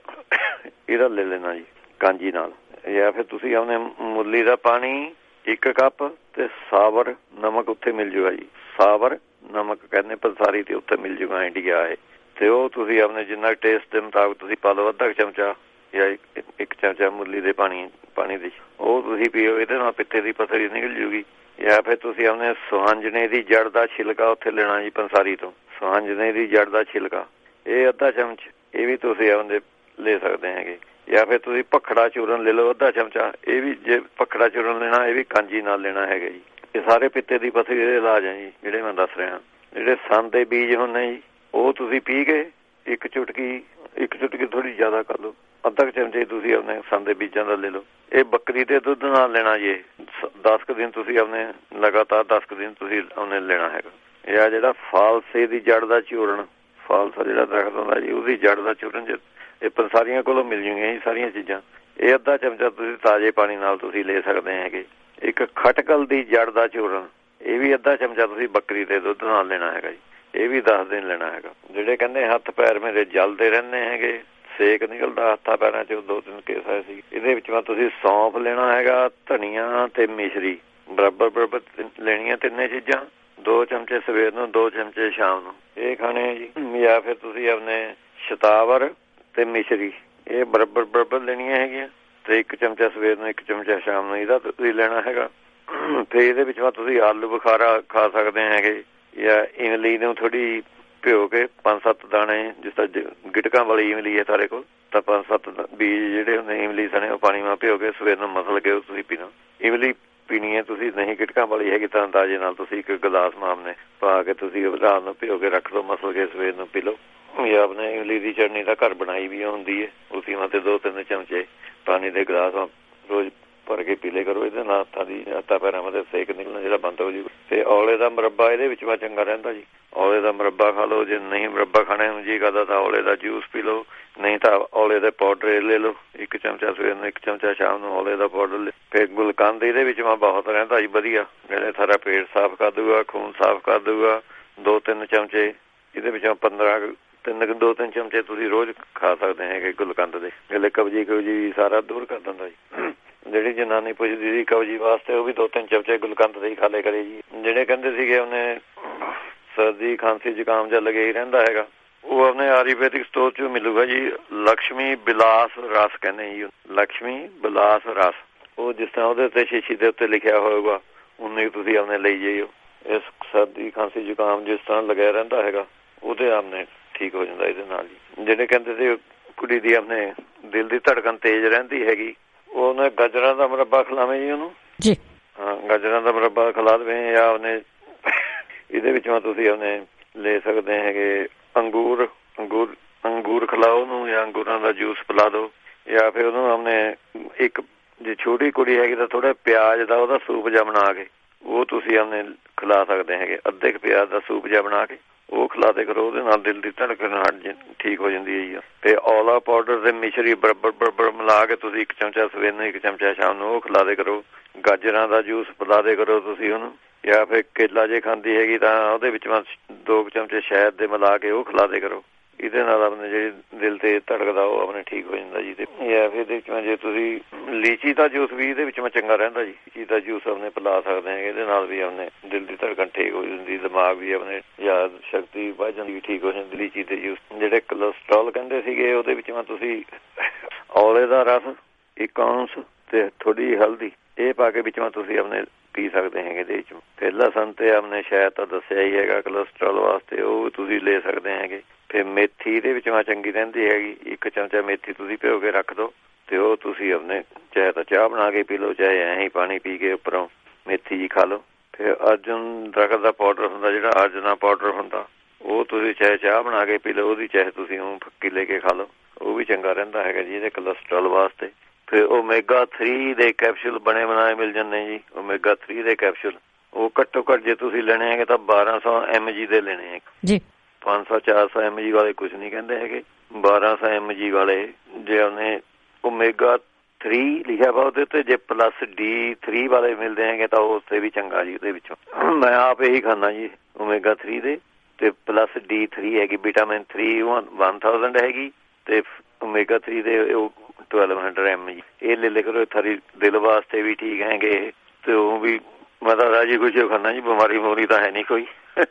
ਇਹਦਾ ਲੈ ਲੈਣਾ ਜੀ ਕਾਂਜੀ ਨਾਲ। ਜਾਂ ਫਿਰ ਤੁਸੀਂ ਆਪਣੇ ਮੁੱਲੀ ਦਾ ਪਾਣੀ ਇੱਕ ਕੱਪ ਤੇ ਸਾਬਰ ਨਮਕ ਉੱਥੇ ਮਿਲ ਜੂਗਾ ਜੀ। ਸਾਬਰ ਨਮਕ ਕਹਿੰਦੇ ਪੰਸਾਰੀ ਤੇ ਉੱਥੇ ਮਿਲ ਜੂਗਾ ਇੰਡੀਆ ਹੈ, ਤੇ ਉਹ ਤੁਸੀਂ ਆਪਣੇ ਜਿੰਨਾ ਟੇਸਟ ਦੇ ਮੁਤਾਬਕ ਤੁਸੀਂ ਪਾ ਲਓ। ਅੱਧਾ ਚਮਚਾ ਜਾਂ ਇੱਕ ਚਮਚਾ ਮੁੱਲੀ ਦੇ ਪਾਣੀ ਪਾਣੀ ਦੀ ਉਹ ਤੁਸੀਂ ਪੀਓ, ਇਹਦੇ ਨਾਲ ਪਿੱਤੇ ਦੀ ਪਥਰੀ ਨਿਕਲ ਜੂਗੀ। ਜਾਂ ਫਿਰ ਤੁਸੀਂ ਆਪਣੇ ਸੁਹਾਂਜਣੇ ਦੀ ਜੜ ਦਾ ਛਿਲਕਾ ਉੱਥੇ ਲੈਣਾ ਜੀ ਪੰਸਾਰੀ ਤੋਂ। ਸੁਹਾਂਜਣੇ ਦੀ ਜੜ ਦਾ ਛਿਲਕਾ ਇਹ ਅੱਧਾ ਚਮਚ ਇਹ ਵੀ ਤੁਸੀਂ ਆਪਣੇ ਲੈ ਸਕਦੇ ਹੈਗੇ। ਜਾਂ ਫਿਰ ਤੁਸੀਂ ਭਖੜਾ ਚੂਰਨ ਲੈ ਲਓ ਅੱਧਾ ਚਮਚਾ, ਇਹ ਵੀ ਜੇ ਭਖੜਾ ਚੂਰਨ ਲੈਣਾ ਇਹ ਵੀ ਕਾਂਜੀ ਨਾਲ ਲੈਣਾ ਹੈਗਾ ਜੀ। ਇਹ ਸਾਰੇ ਪਿੱਤੇ ਦੀ ਪਥਰੀ ਦੇ ਇਲਾਜ ਹੈ ਜੀ ਜਿਹੜੇ ਮੈਂ ਦੱਸ ਰਿਹਾ। ਜਿਹੜੇ ਸੰਦ ਦੇ ਬੀਜ ਹੁੰਦੇ ਜੀ ਉਹ ਤੁਸੀਂ ਪੀ ਕੇ ਇੱਕ ਚੁਟਕੀ ਇੱਕ ਚੁਟਕੀ ਥੋੜੀ ਜ਼ਿਆਦਾ ਕਰ ਲਓ, ਅੱਧਾ ਚਮਚੇ ਤੁਸੀਂ ਆਪਣੇ ਸੰਦ ਦੇ ਬੀਜਾਂ ਦਾ ਲੈ ਲਓ। ਇਹ ਬੱਕਰੀ ਦੇ ਦੁੱਧ ਨਾਲ ਲੈਣਾ ਜੀ। ਦਸ ਕੁ ਦਿਨ ਤੁਸੀਂ ਆਪਣੇ ਲਗਾਤਾਰ ਦਸ ਕੁ ਦਿਨ ਤੁਸੀਂ ਉਹਨੇ ਲੈਣਾ ਹੈਗਾ। ਜਾਂ ਜਿਹੜਾ ਫਾਲਸੇ ਦੀ ਜੜ ਦਾ ਚੂਰਨ, ਫਾਲਸਾ ਜਿਹੜਾ ਦਰਖਤ ਹੁੰਦਾ ਜੀ ਉਹਦੀ ਜੜ ਦਾ ਚੂਰਨ ਜ ਇਹ ਪੰਸਾਰੀਆਂ ਕੋਲੋਂ ਮਿਲ ਜੂਗੀਆਂ ਜੀ ਸਾਰੀਆਂ ਚੀਜ਼ਾਂ। ਇਹ ਅੱਧਾ ਚਮਚਾ ਤੁਸੀਂ ਤਾਜ਼ੇ ਪਾਣੀ ਨਾਲ ਤੁਸੀਂ ਲੈ ਸਕਦੇ ਹੈਗੇ। ਇੱਕ ਖਟਕਲ ਦੀ ਜੜ ਦਾ ਚੂਰਨ ਇਹ ਵੀ ਅੱਧਾ ਚਮਚਾ ਤੁਸੀਂ ਬੱਕਰੀ ਦੇ ਦੁੱਧ ਨਾਲ ਲੈਣਾ ਹੈਗਾ ਜੀ। ਇਹ ਵੀ ਦਸ ਦਿਨ ਲੈਣਾ ਹੈਗਾ। ਜਿਹੜੇ ਕਹਿੰਦੇ ਹੱਥ ਪੈਰ ਮੇਰੇ ਜਲਦੇ ਰਹਿੰਦੇ ਹੈਗੇ, ਸੇਕ ਨਿਕਲਦਾ ਹੱਥਾਂ ਪੈਰਾਂ 'ਚ, ਦੋ ਤਿੰਨ ਕੇਸ ਆਏ ਸੀ। ਇਹਦੇ ਵਿੱਚ ਤੁਸੀਂ ਸੌਂਫ ਲੈਣਾ ਹੈਗਾ, ਧਨੀਆ ਤੇ ਮਿਸ਼ਰੀ ਬਰਾਬਰ ਬਰਾਬਰ ਲੈਣੀਆਂ ਤਿੰਨੇ ਚੀਜ਼ਾਂ। ਦੋ ਚਮਚੇ ਸਵੇਰ ਨੂੰ, ਦੋ ਚਮਚੇ ਸ਼ਾਮ ਨੂੰ ਇਹ ਖਾਣੇ ਜੀ। ਜਾਂ ਫਿਰ ਤੁਸੀਂ ਆਪਣੇ ਸ਼ਤਾਵਰ ਤੇ ਮਿਸ਼ਰੀ ਇਹ ਬਰਾਬਰ ਬਰਾਬਰ ਲੈਣੀਆਂ ਹੈਗੀਆਂ ਤੇ ਇੱਕ ਚਮਚਾ ਸਵੇਰ ਨੂੰ, ਇੱਕ ਚਮਚਾ ਸ਼ਾਮ ਨੂੰ ਇਹਦਾ ਤੁਸੀਂ ਲੈਣਾ ਹੈਗਾ। ਫਿਰ ਇਹਦੇ ਵਿੱਚ ਤੁਸੀਂ ਆਲੂ ਬੁਖਾਰਾ ਖਾ ਸਕਦੇ ਹੈਗੇ ਜਾਂ ਇਮਲੀ ਨੂੰ ਥੋੜ੍ਹੀ ਭਿਓ ਕੇ ਪੰਜ ਸੱਤ ਦਾਣੇ, ਜਿਸ ਤਰ੍ਹਾਂ ਗਿਟਕਾਂ ਵਾਲੀ ਇਮਲੀ ਹੈ ਤੁਹਾਡੇ ਕੋਲ ਤਾਂ ਪੰਜ ਸੱਤ ਬੀਜ ਜਿਹੜੇ ਹੁੰਦੇ ਇਮਲੀ ਸਣੇ ਉਹ ਪਾਣੀ ਨਾਲ ਭਿਓ ਕੇ ਸਵੇਰ ਨੂੰ ਮਸਲ ਕੇ ਤੁਸੀਂ ਪੀਣਾ। ਇਮਲੀ ਪੀਣੀ ਹੈ ਤੁਸੀਂ, ਨਹੀਂ ਗਿਟਕਾਂ ਵਾਲੀ ਹੈਗੀ ਤਾਂ ਅੰਦਾਜ਼ੇ ਨਾਲ ਤੁਸੀਂ ਇੱਕ ਗਲਾਸ ਮਾਮਨੇ ਪਾ ਕੇ ਤੁਸੀਂ ਰਾਤ ਨੂੰ ਭਿਓ ਕੇ ਰੱਖ ਲਓ, ਮਸਲ ਕੇ ਸਵੇਰ ਨੂੰ ਪੀ ਲਓ। ਜਾਂ ਆਪਣੇ ਇਮਲੀ ਦੀ ਚਟਨੀ ਤਾਂ ਘਰ ਬਣਾਈ ਵੀ ਹੁੰਦੀ ਹੈ, ਉਸੀ ਮਾ ਤੇ ਦੋ ਤਿੰਨ ਚਮਚੇ ਪਾਣੀ ਦੇ ਗਲਾਸ ਰੋਜ਼ ਭਰ ਕੇ ਪੀ ਲਿਆ ਕਰੋ। ਇਹਦੇ ਨਾਲ ਹੱਥਾਂ ਦੀ ਹੱਥਾਂ ਪੈਰਾਂ ਮਤੇ ਸੇਕ ਨਿਕਲਣਾ ਜਿਹੜਾ ਬੰਦ ਹੋ ਜੂਗਾ। ਤੇ ਔਲੇ ਦਾ ਮੁਰੱਬਾ ਇਹਦੇ ਵਿੱਚ ਵਾ ਚੰਗਾ ਰਹਿੰਦਾ ਜੀ। ਔਲੇ ਦਾ ਮੁਰੱਬਾ ਖਾ ਲਓ, ਜੇ ਨਹੀਂ ਮੁਰੱਬਾ ਖਾਣੇ ਨੂੰ ਜੀ ਕਰਦਾ ਤਾਂ ਔਲੇ ਦਾ ਜੂਸ ਪੀ ਲਓ, ਨਹੀਂ ਤਾਂ ਔਲੇ ਦੇ ਪਾਊਡਰ ਲੈ ਲਓ, ਇੱਕ ਚਮਚਾ ਸਵੇਰ ਨੂੰ, ਇੱਕ ਚਮਚਾ ਸ਼ਾਮ ਨੂੰ ਔਲੇ ਦਾ ਪਾਊਡਰ ਲੈ। ਫਿਰ ਗੁਲਕੰਦ ਇਹਦੇ ਵਿੱਚ ਮੈਂ ਬਹੁਤ ਰਹਿੰਦਾ ਜੀ ਵਧੀਆ, ਜਿਹੜੇ ਸਾਰਾ ਪੇਟ ਸਾਫ਼ ਕਰ ਦੂਗਾ, ਖੂਨ ਸਾਫ਼ ਕਰ ਦੂਗਾ। ਦੋ ਤਿੰਨ ਚਮਚੇ ਇਹਦੇ ਵਿੱਚੋਂ ਪੰਦਰਾਂ ਤਿੰਨ ਦੋ ਤਿੰਨ ਚਮਚੇ ਤੁਸੀਂ ਰੋਜ਼ ਖਾ ਸਕਦੇ ਹੈਗੇ ਗੁਲਕੰਦ ਦੇ, ਜਿਹੜੇ ਕਬਜੀ ਕਬਜੀ ਸਾਰਾ ਦੂਰ ਕਰ ਦਿੰਦਾ ਜੀ। ਜਿਹੜੀ ਜਨਾਨੀ ਪੁੱਛਦੀ ਸੀ ਕਬਜੀ ਵਾਸਤੇ ਉਹ ਵੀ ਦੋ ਤਿੰਨ ਚਮਚੇ ਗੁਲਕੰਦ ਦੇ ਹੀ ਖਾ ਲਿਆ ਕਰੇ ਜੀ। ਜਿਹੜੇ ਕਹਿੰਦੇ ਸੀਗੇ ਉਹਨੇ ਸਰਦੀ ਖਾਂਸੀ ਜ਼ੁਕਾਮ ਜਾਂ ਲੱਗੇ ਹੀ ਰਹਿੰਦਾ ਹੈਗਾ, ਉਹ ਆਪਣੇ ਆਯੁਰਵੈਦਿਕ ਸਟੋਰ 'ਚ ਮਿਲੂਗਾ ਜੀ। ਲਕਸ਼ਮੀ ਬਿਲਾਸ ਰਸ ਕਹਿੰਦੇ ਜੀ, ਲਕਸ਼ਮੀ ਬਿਲਾਸ ਰਸ। ਉਹ ਜਿਸ ਤਰ੍ਹਾਂ ਉਹਦੇ ਉੱਤੇ ਸ਼ੀਸ਼ੀ ਦੇ ਉੱਤੇ ਲਿਖਿਆ ਹੋਏਗਾ ਉਨੇ ਤੁਸੀਂ ਆਪਣੇ ਲਈ ਜਾਈਓ। ਇਸ ਸਰਦੀ ਖਾਂਸੀ ਜ਼ੁਕਾਮ ਜਿਸ ਤਰ੍ਹਾਂ ਲੱਗਿਆ ਰਹਿੰਦਾ ਹੈਗਾ ਉਹਦੇ ਆਪਣੇ ਠੀਕ ਹੋ ਜਾਂਦਾ ਇਹਦੇ ਨਾਲ ਜੀ। ਜਿਹੜੇ ਕਹਿੰਦੇ ਸੀ ਕੁੜੀ ਦੀ ਆਪਣੇ ਦਿਲ ਦੀ ਧੜਕਨ ਤੇਜ਼ ਰਹਿੰਦੀ ਹੈਗੀ, ਉਹਨੇ ਗਾਜਰਾਂ ਦਾ ਮੁਰੱਬਾ ਖਿਲਾਵੇਂ ਜੀ ਉਹਨੂੰ ਜੀ। ਹਾਂ, ਗਾਜਰਾਂ ਦਾ ਮੁਰੱਬਾ ਖਿਲਾ ਦੇਵੇਂ। ਜਾਂ ਉਹਨੇ ਇਹਦੇ ਵਿੱਚੋਂ ਤੁਸੀਂ ਉਹਨੇ ਲੈ ਸਕਦੇ ਹੈਗੇ ਅੰਗੂਰ ਅੰਗੂਰ ਅੰਗੂਰ ਖਿਲਾਓ ਉਹਨੂੰ, ਜਾਂ ਅੰਗੂਰਾਂ ਦਾ ਜੂਸ ਪਿਲਾ ਦਿਓ। ਜਾਂ ਫਿਰ ਉਹਨੂੰ ਆਪਣੇ ਇੱਕ ਜੇ ਛੋਟੀ ਕੁੜੀ ਹੈਗੀ ਤਾਂ ਥੋੜ੍ਹਾ ਪਿਆਜ਼ ਦਾ ਉਹਦਾ ਸੂਪ ਜਿਹਾ ਬਣਾ ਕੇ ਉਹ ਤੁਸੀਂ ਆਪਣੇ ਖਿਲਾ ਸਕਦੇ ਹੈਗੇ। ਅੱਧੇ ਕੁ ਪਿਆਜ਼ ਦਾ ਸੂਪ ਜਿਹਾ ਬਣਾ ਕੇ ਉਹ ਖਿਲਾਦੇ ਕਰੋ, ਉਹਦੇ ਨਾਲ ਦਿਲ ਦੀ ਧੜਕਨ ਹਟ ਠੀਕ ਹੋ ਜਾਂਦੀ ਹੈ ਜੀ। ਤੇ ਔਲਾ ਪਾਊਡਰ ਤੇ ਮਿਸ਼ਰੀ ਬਰਾਬਰ ਬਰਾਬਰ ਮਿਲਾ ਕੇ ਤੁਸੀਂ ਇੱਕ ਚਮਚਾ ਸਵੇਰ ਨੂੰ, ਇੱਕ ਚਮਚਾ ਸ਼ਾਮ ਨੂੰ ਉਹ ਖਿਲਾਦੇ ਕਰੋ। ਗਾਜਰਾਂ ਦਾ ਜੂਸ ਪਿਲਾਦੇ ਕਰੋ ਤੁਸੀਂ ਉਹਨੂੰ। ਜਾਂ ਫਿਰ ਕੇਲਾ ਜੇ ਖਾਂਦੀ ਹੈਗੀ ਤਾਂ ਉਹਦੇ ਵਿੱਚ ਦੋ ਕੁ ਚਮਚੇ ਸ਼ਹਿਦ ਦੇ ਮਿਲਾ ਕੇ ਉਹ ਖਿਲਾਦੇ ਕਰੋ। ਇਹਦੇ ਨਾਲ ਆਪਣੇ ਜਿਹੜੀ ਦਿਲ ਤੇ ਧੜਕਦਾ ਉਹ ਆਪਣੇ ਠੀਕ ਹੋ ਜਾਂਦਾ ਜੀ। ਤੇ ਜਾਂ ਫਿਰ ਇਹਦੇ ਵਿੱਚ ਜੇ ਤੁਸੀਂ ਲੀਚੀ ਦਾ ਜੂਸ ਵੀ ਇਹਦੇ ਵਿੱਚ ਮੈਂ ਚੰਗਾ ਰਹਿੰਦਾ ਜੀ। ਲੀਚੀ ਦਾ ਜੂਸ ਆਪਣੇ ਪਿਲਾ ਸਕਦੇ ਹੈਗੇ, ਇਹਦੇ ਨਾਲ ਵੀ ਆਪਣੇ ਦਿਲ ਦੀ ਧੜਕਨ ਠੀਕ ਹੋ ਜਾਂਦੀ, ਦਿਮਾਗ ਵੀ ਆਪਣੇ ਯਾਦ ਸ਼ਕਤੀ ਵੱਧ ਜਾਂਦੀ, ਠੀਕ ਹੋ ਜਾਂਦੀ ਲੀਚੀ ਦੇ ਜੂਸ। ਜਿਹੜੇ ਕੋਲੈਸਟਰੋਲ ਕਹਿੰਦੇ ਸੀਗੇ ਉਹਦੇ ਵਿੱਚ ਮੈਂ ਤੁਸੀਂ ਔਲੇ ਦਾ ਰਸ ਇੱਕ ਔਂਸ ਤੇ ਥੋੜੀ ਹਲਦੀ ਇਹ ਪਾ ਕੇ ਵਿੱਚ ਤੁਸੀਂ ਆਪਣੇ ਪੀ ਸਕਦੇ ਹੈਗੇ ਇਹਦੇ ਵਿੱਚੋਂ। ਤੇ ਲਸਣ ਤੇ ਆਪਣੇ ਸ਼ਾਇਦ ਤਾਂ ਦੱਸਿਆ ਹੀ ਹੈਗਾ ਕੋਲੈਸਟਰੋਲ ਵਾਸਤੇ, ਉਹ ਤੁਸੀਂ ਲੈ ਸਕਦੇ ਹੈਗੇ। ਫਿਰ ਮੇਥੀ ਇਹਦੇ ਵਿੱਚ ਮੈਂ ਚੰਗੀ ਰਹਿੰਦੀ ਹੈਗੀ, ਇੱਕ ਚਮਚਾ ਮੇਥੀ ਤੁਸੀਂ ਭਿਓ ਕੇ ਰੱਖ ਦਿਓ ਤੇ ਉਹ ਤੁਸੀਂ ਆਪਣੇ ਚਾਹੇ ਤਾਂ ਚਾਹ ਬਣਾ ਕੇ ਪੀ ਲਓ, ਚਾਹੇ ਐਂ ਹੀ ਪਾਣੀ ਪੀ ਕੇ ਉੱਪਰੋਂ ਮੇਥੀ ਜੀ ਖਾ ਲਓ। ਫਿਰ ਅਰਜੁਨ ਦਰਖਤ ਦਾ ਪਾਊਡਰ ਹੁੰਦਾ, ਜਿਹੜਾ ਅਰਜੁਨਾ ਪਾਊਡਰ ਹੁੰਦਾ, ਉਹ ਤੁਸੀਂ ਚਾਹੇ ਚਾਹ ਬਣਾ ਕੇ ਪੀ ਲਓ, ਉਹਦੀ ਚਾਹੇ ਤੁਸੀਂ ਉਹ ਫੱਕੀ ਲੈ ਕੇ ਖਾ ਲਓ, ਉਹ ਵੀ ਚੰਗਾ ਰਹਿੰਦਾ ਹੈਗਾ ਜੀ ਇਹਦੇ ਕੋਲੈਸਟਰੋਲ ਵਾਸਤੇ। ਫਿਰ ਓਮੇਗਾ ਥ੍ਰੀ ਦੇ ਕੈਪਸੂਲ ਬਣੇ ਬਣਾਏ ਮਿਲ ਜਾਂਦੇ ਜੀ। ਓਮੇਗਾ ਥ੍ਰੀ ਦੇ ਕੈਪਸੂਲ ਉਹ ਘੱਟੋ ਘੱਟ ਜੇ ਤੁਸੀਂ ਲੈਣੇ ਹੈਗੇ ਤਾਂ ਬਾਰਾਂ ਸੌ ਐਮ ਜੀ ਦੇ ਲੈਣੇ ਹੈ ਜੀ। ਪੰਜ ਸੌ ਚਾਰ ਸੌ ਐਮ ਜੀ ਵਾਲੇ ਕੁਛ ਨਹੀਂ ਕਹਿੰਦੇ ਹੈਗੇ, ਬਾਰਾਂ ਸੌ ਐਮ ਜੀ ਵਾਲੇ ਜੇ ਉਹਨੇ ਓਮੇਗਾ ਥ੍ਰੀ ਲਿਖਿਆ ਵਾ ਉਹਦੇ ਉੱਤੇ, ਜੇ ਪਲੱਸ ਡੀ ਥ੍ਰੀ ਵਾਲੇ ਮਿਲਦੇ ਹੈਗੇ ਤਾਂ ਉਸ ਤੇ ਵੀ ਚੰਗਾ ਜੀ। ਉਹਦੇ ਵਿੱਚੋਂ ਮੈਂ ਆਪ ਇਹੀ ਖਾਂਦਾ ਜੀ, ਓਮੇਗਾ ਥ੍ਰੀ ਦੇ ਤੇ ਪਲੱਸ ਡੀ ਥ੍ਰੀ ਹੈਗੀ, ਵਿਟਾਮਿਨ ਥ੍ਰੀ ਵਨ ਥਾਊਜੈਂਡ ਹੈਗੀ ਤੇ ਓਮੇਗਾ ਥ੍ਰੀ ਦੇ ਉਹ ਟਵੈਲਵ ਹੰਡਰਡ ਐਮ ਜੀ ਇਹ ਲੈ ਲੈ ਕਰੋ। ਥਰੀ ਦਿਲ ਵਾਸਤੇ ਵੀ ਠੀਕ ਹੈਗੇ ਤੇ ਉਹ ਵੀ ਮੈਂ ਤਾਂ ਰਾਜੀ ਖੁਸ਼ੀ ਖਾਂਦਾ ਜੀ, ਬਿਮਾਰੀ ਬਮੂਰੀ ਤਾਂ ਹੈ ਨਹੀਂ ਕੋਈ।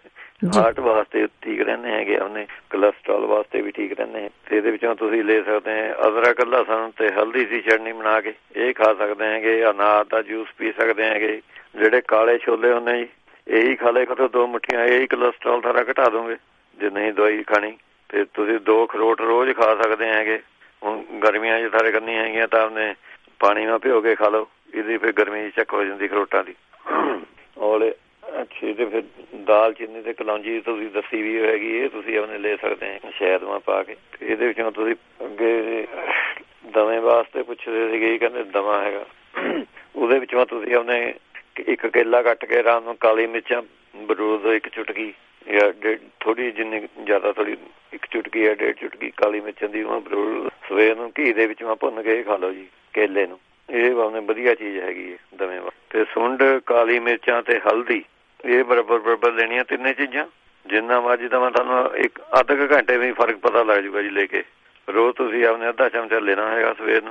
ਹਾਰਟ ਵਾਸਤੇ ਠੀਕ ਰਹਿੰਦੇ ਹੈਗੇ, ਉਹਨੇ ਕੋਲੈਸਟਰੋਲ ਵਾਸਤੇ ਵੀ ਠੀਕ ਰਹਿੰਦੇ ਹੈ। ਤੇ ਇਹਦੇ ਵਿੱਚੋਂ ਤੁਸੀਂ ਲੈ ਸਕਦੇ ਹੈ ਅਦਰਕ ਲਸਣ ਤੇ ਹਲਦੀ ਦੀ ਚਟਨੀ ਬਣਾ ਕੇ ਇਹ ਖਾ ਸਕਦੇ ਹੈਗੇ। ਅਨਾਰ ਦਾ ਜੂਸ ਪੀ ਸਕਦੇ ਹੈਗੇ। ਜਿਹੜੇ ਕਾਲੇ ਛੋਲੇ ਹੁੰਦੇ ਜੀ ਇਹੀ ਖਾ ਲਿਆ ਕਰੋ ਦੋ ਮੁੱਠੀਆਂ, ਇਹੀ ਕੋਲੈਸਟਰੋਲ ਸਾਰਾ ਘਟਾ ਦੋਗੇ ਜੇ ਨਹੀਂ ਦਵਾਈ ਖਾਣੀ। ਤੇ ਤੁਸੀਂ ਦੋ ਅਖਰੋਟ ਰੋਜ਼ ਖਾ ਸਕਦੇ ਹੈਗੇ। ਹੁਣ ਗਰਮੀਆਂ 'ਚ ਸਾਰੇ ਕਰਨੀਆਂ ਹੈਗੀਆਂ ਤਾਂ ਆਪਣੇ ਪਾਣੀ ਨਾਲ ਭਿਓ ਕੇ ਖਾ ਲਓ, ਇਹਦੀ ਫਿਰ ਗਰਮੀ ਚੱਕ ਹੋ ਜਾਂਦੀ ਅਖਰੋਟਾਂ ਦੀ। ਔਲੇ ਅੱਛੇ ਤੇ ਫਿਰ ਦਾਲ ਚੀਨੀ ਤੇ ਕਲੌਂਜੀ ਤੁਸੀਂ ਦੱਸੀ ਵੀ ਹੈਗੀ, ਇਹ ਤੁਸੀਂ ਆਪਣੇ ਲੈ ਸਕਦੇ ਹੈ ਸ਼ਹਿਦ ਮਾ ਪਾ ਕੇ। ਇਹਦੇ ਵਿੱਚੋਂ ਤੁਸੀਂ ਅੱਗੇ ਦਮੇ ਵਾਸਤੇ ਪੁੱਛਦੇ ਸੀਗੇ, ਕਹਿੰਦੇ ਦਮਾ ਹੈਗਾ ਉਹਦੇ ਵਿੱਚੋਂ ਤੁਸੀਂ ਆਪਣੇ ਇੱਕ ਕੇਲਾ ਕੱਟ ਕੇ ਆਰਾਮ ਨਾਲ ਕਾਲੀ ਮਿਰਚਾਂ ਬਰੂਦ ਇੱਕ ਚੁਟਕੀ ਜਾਂ ਡੇਢ ਥੋੜ੍ਹੀ ਜਿੰਨੀ ਜ਼ਿਆਦਾ ਥੋੜ੍ਹੀ ਇੱਕ ਚੁਟਕੀ ਜਾਂ ਡੇਢ ਚੁਟਕੀ ਕਾਲੀ ਮਿਰਚਾਂ ਦੀ ਉਹ ਬਰੂਦ ਸਵੇਰ ਨੂੰ ਘੀ ਦੇ ਵਿੱਚ ਮੈਂ ਭੁੰਨ ਕੇ ਖਾ ਲਓ ਜੀ ਕੇਲੇ ਨੂੰ। ਇਹ ਆਪਣੇ ਵਧੀਆ ਚੀਜ਼ ਹੈਗੀ ਹੈ ਦਮੇ ਵਾਸਤੇ। ਤੇ ਸੁੰਡ ਕਾਲੀ ਮਿਰਚਾਂ ਤੇ ਹਲਦੀ ਇਹ ਬਰਾਬਰ ਬਰਾਬਰ ਲੈਣੀਆਂ ਤਿੰਨੇ ਚੀਜ਼ਾਂ। ਜਿੰਨਾ ਮਰਜ਼ੀ ਤਾਂ ਮੈਂ ਤੁਹਾਨੂੰ ਇੱਕ ਅੱਧ ਕੁ ਘੰਟੇ ਵਿੱਚ ਫਰਕ ਪਤਾ ਲੱਗ ਜੂਗਾ ਜੀ ਲੈ ਕੇ। ਰੋਜ਼ ਤੁਸੀਂ ਆਪਣੇ ਅੱਧਾ ਚਮਚਾ ਲੈਣਾ ਹੈਗਾ ਸਵੇਰ ਨੂੰ,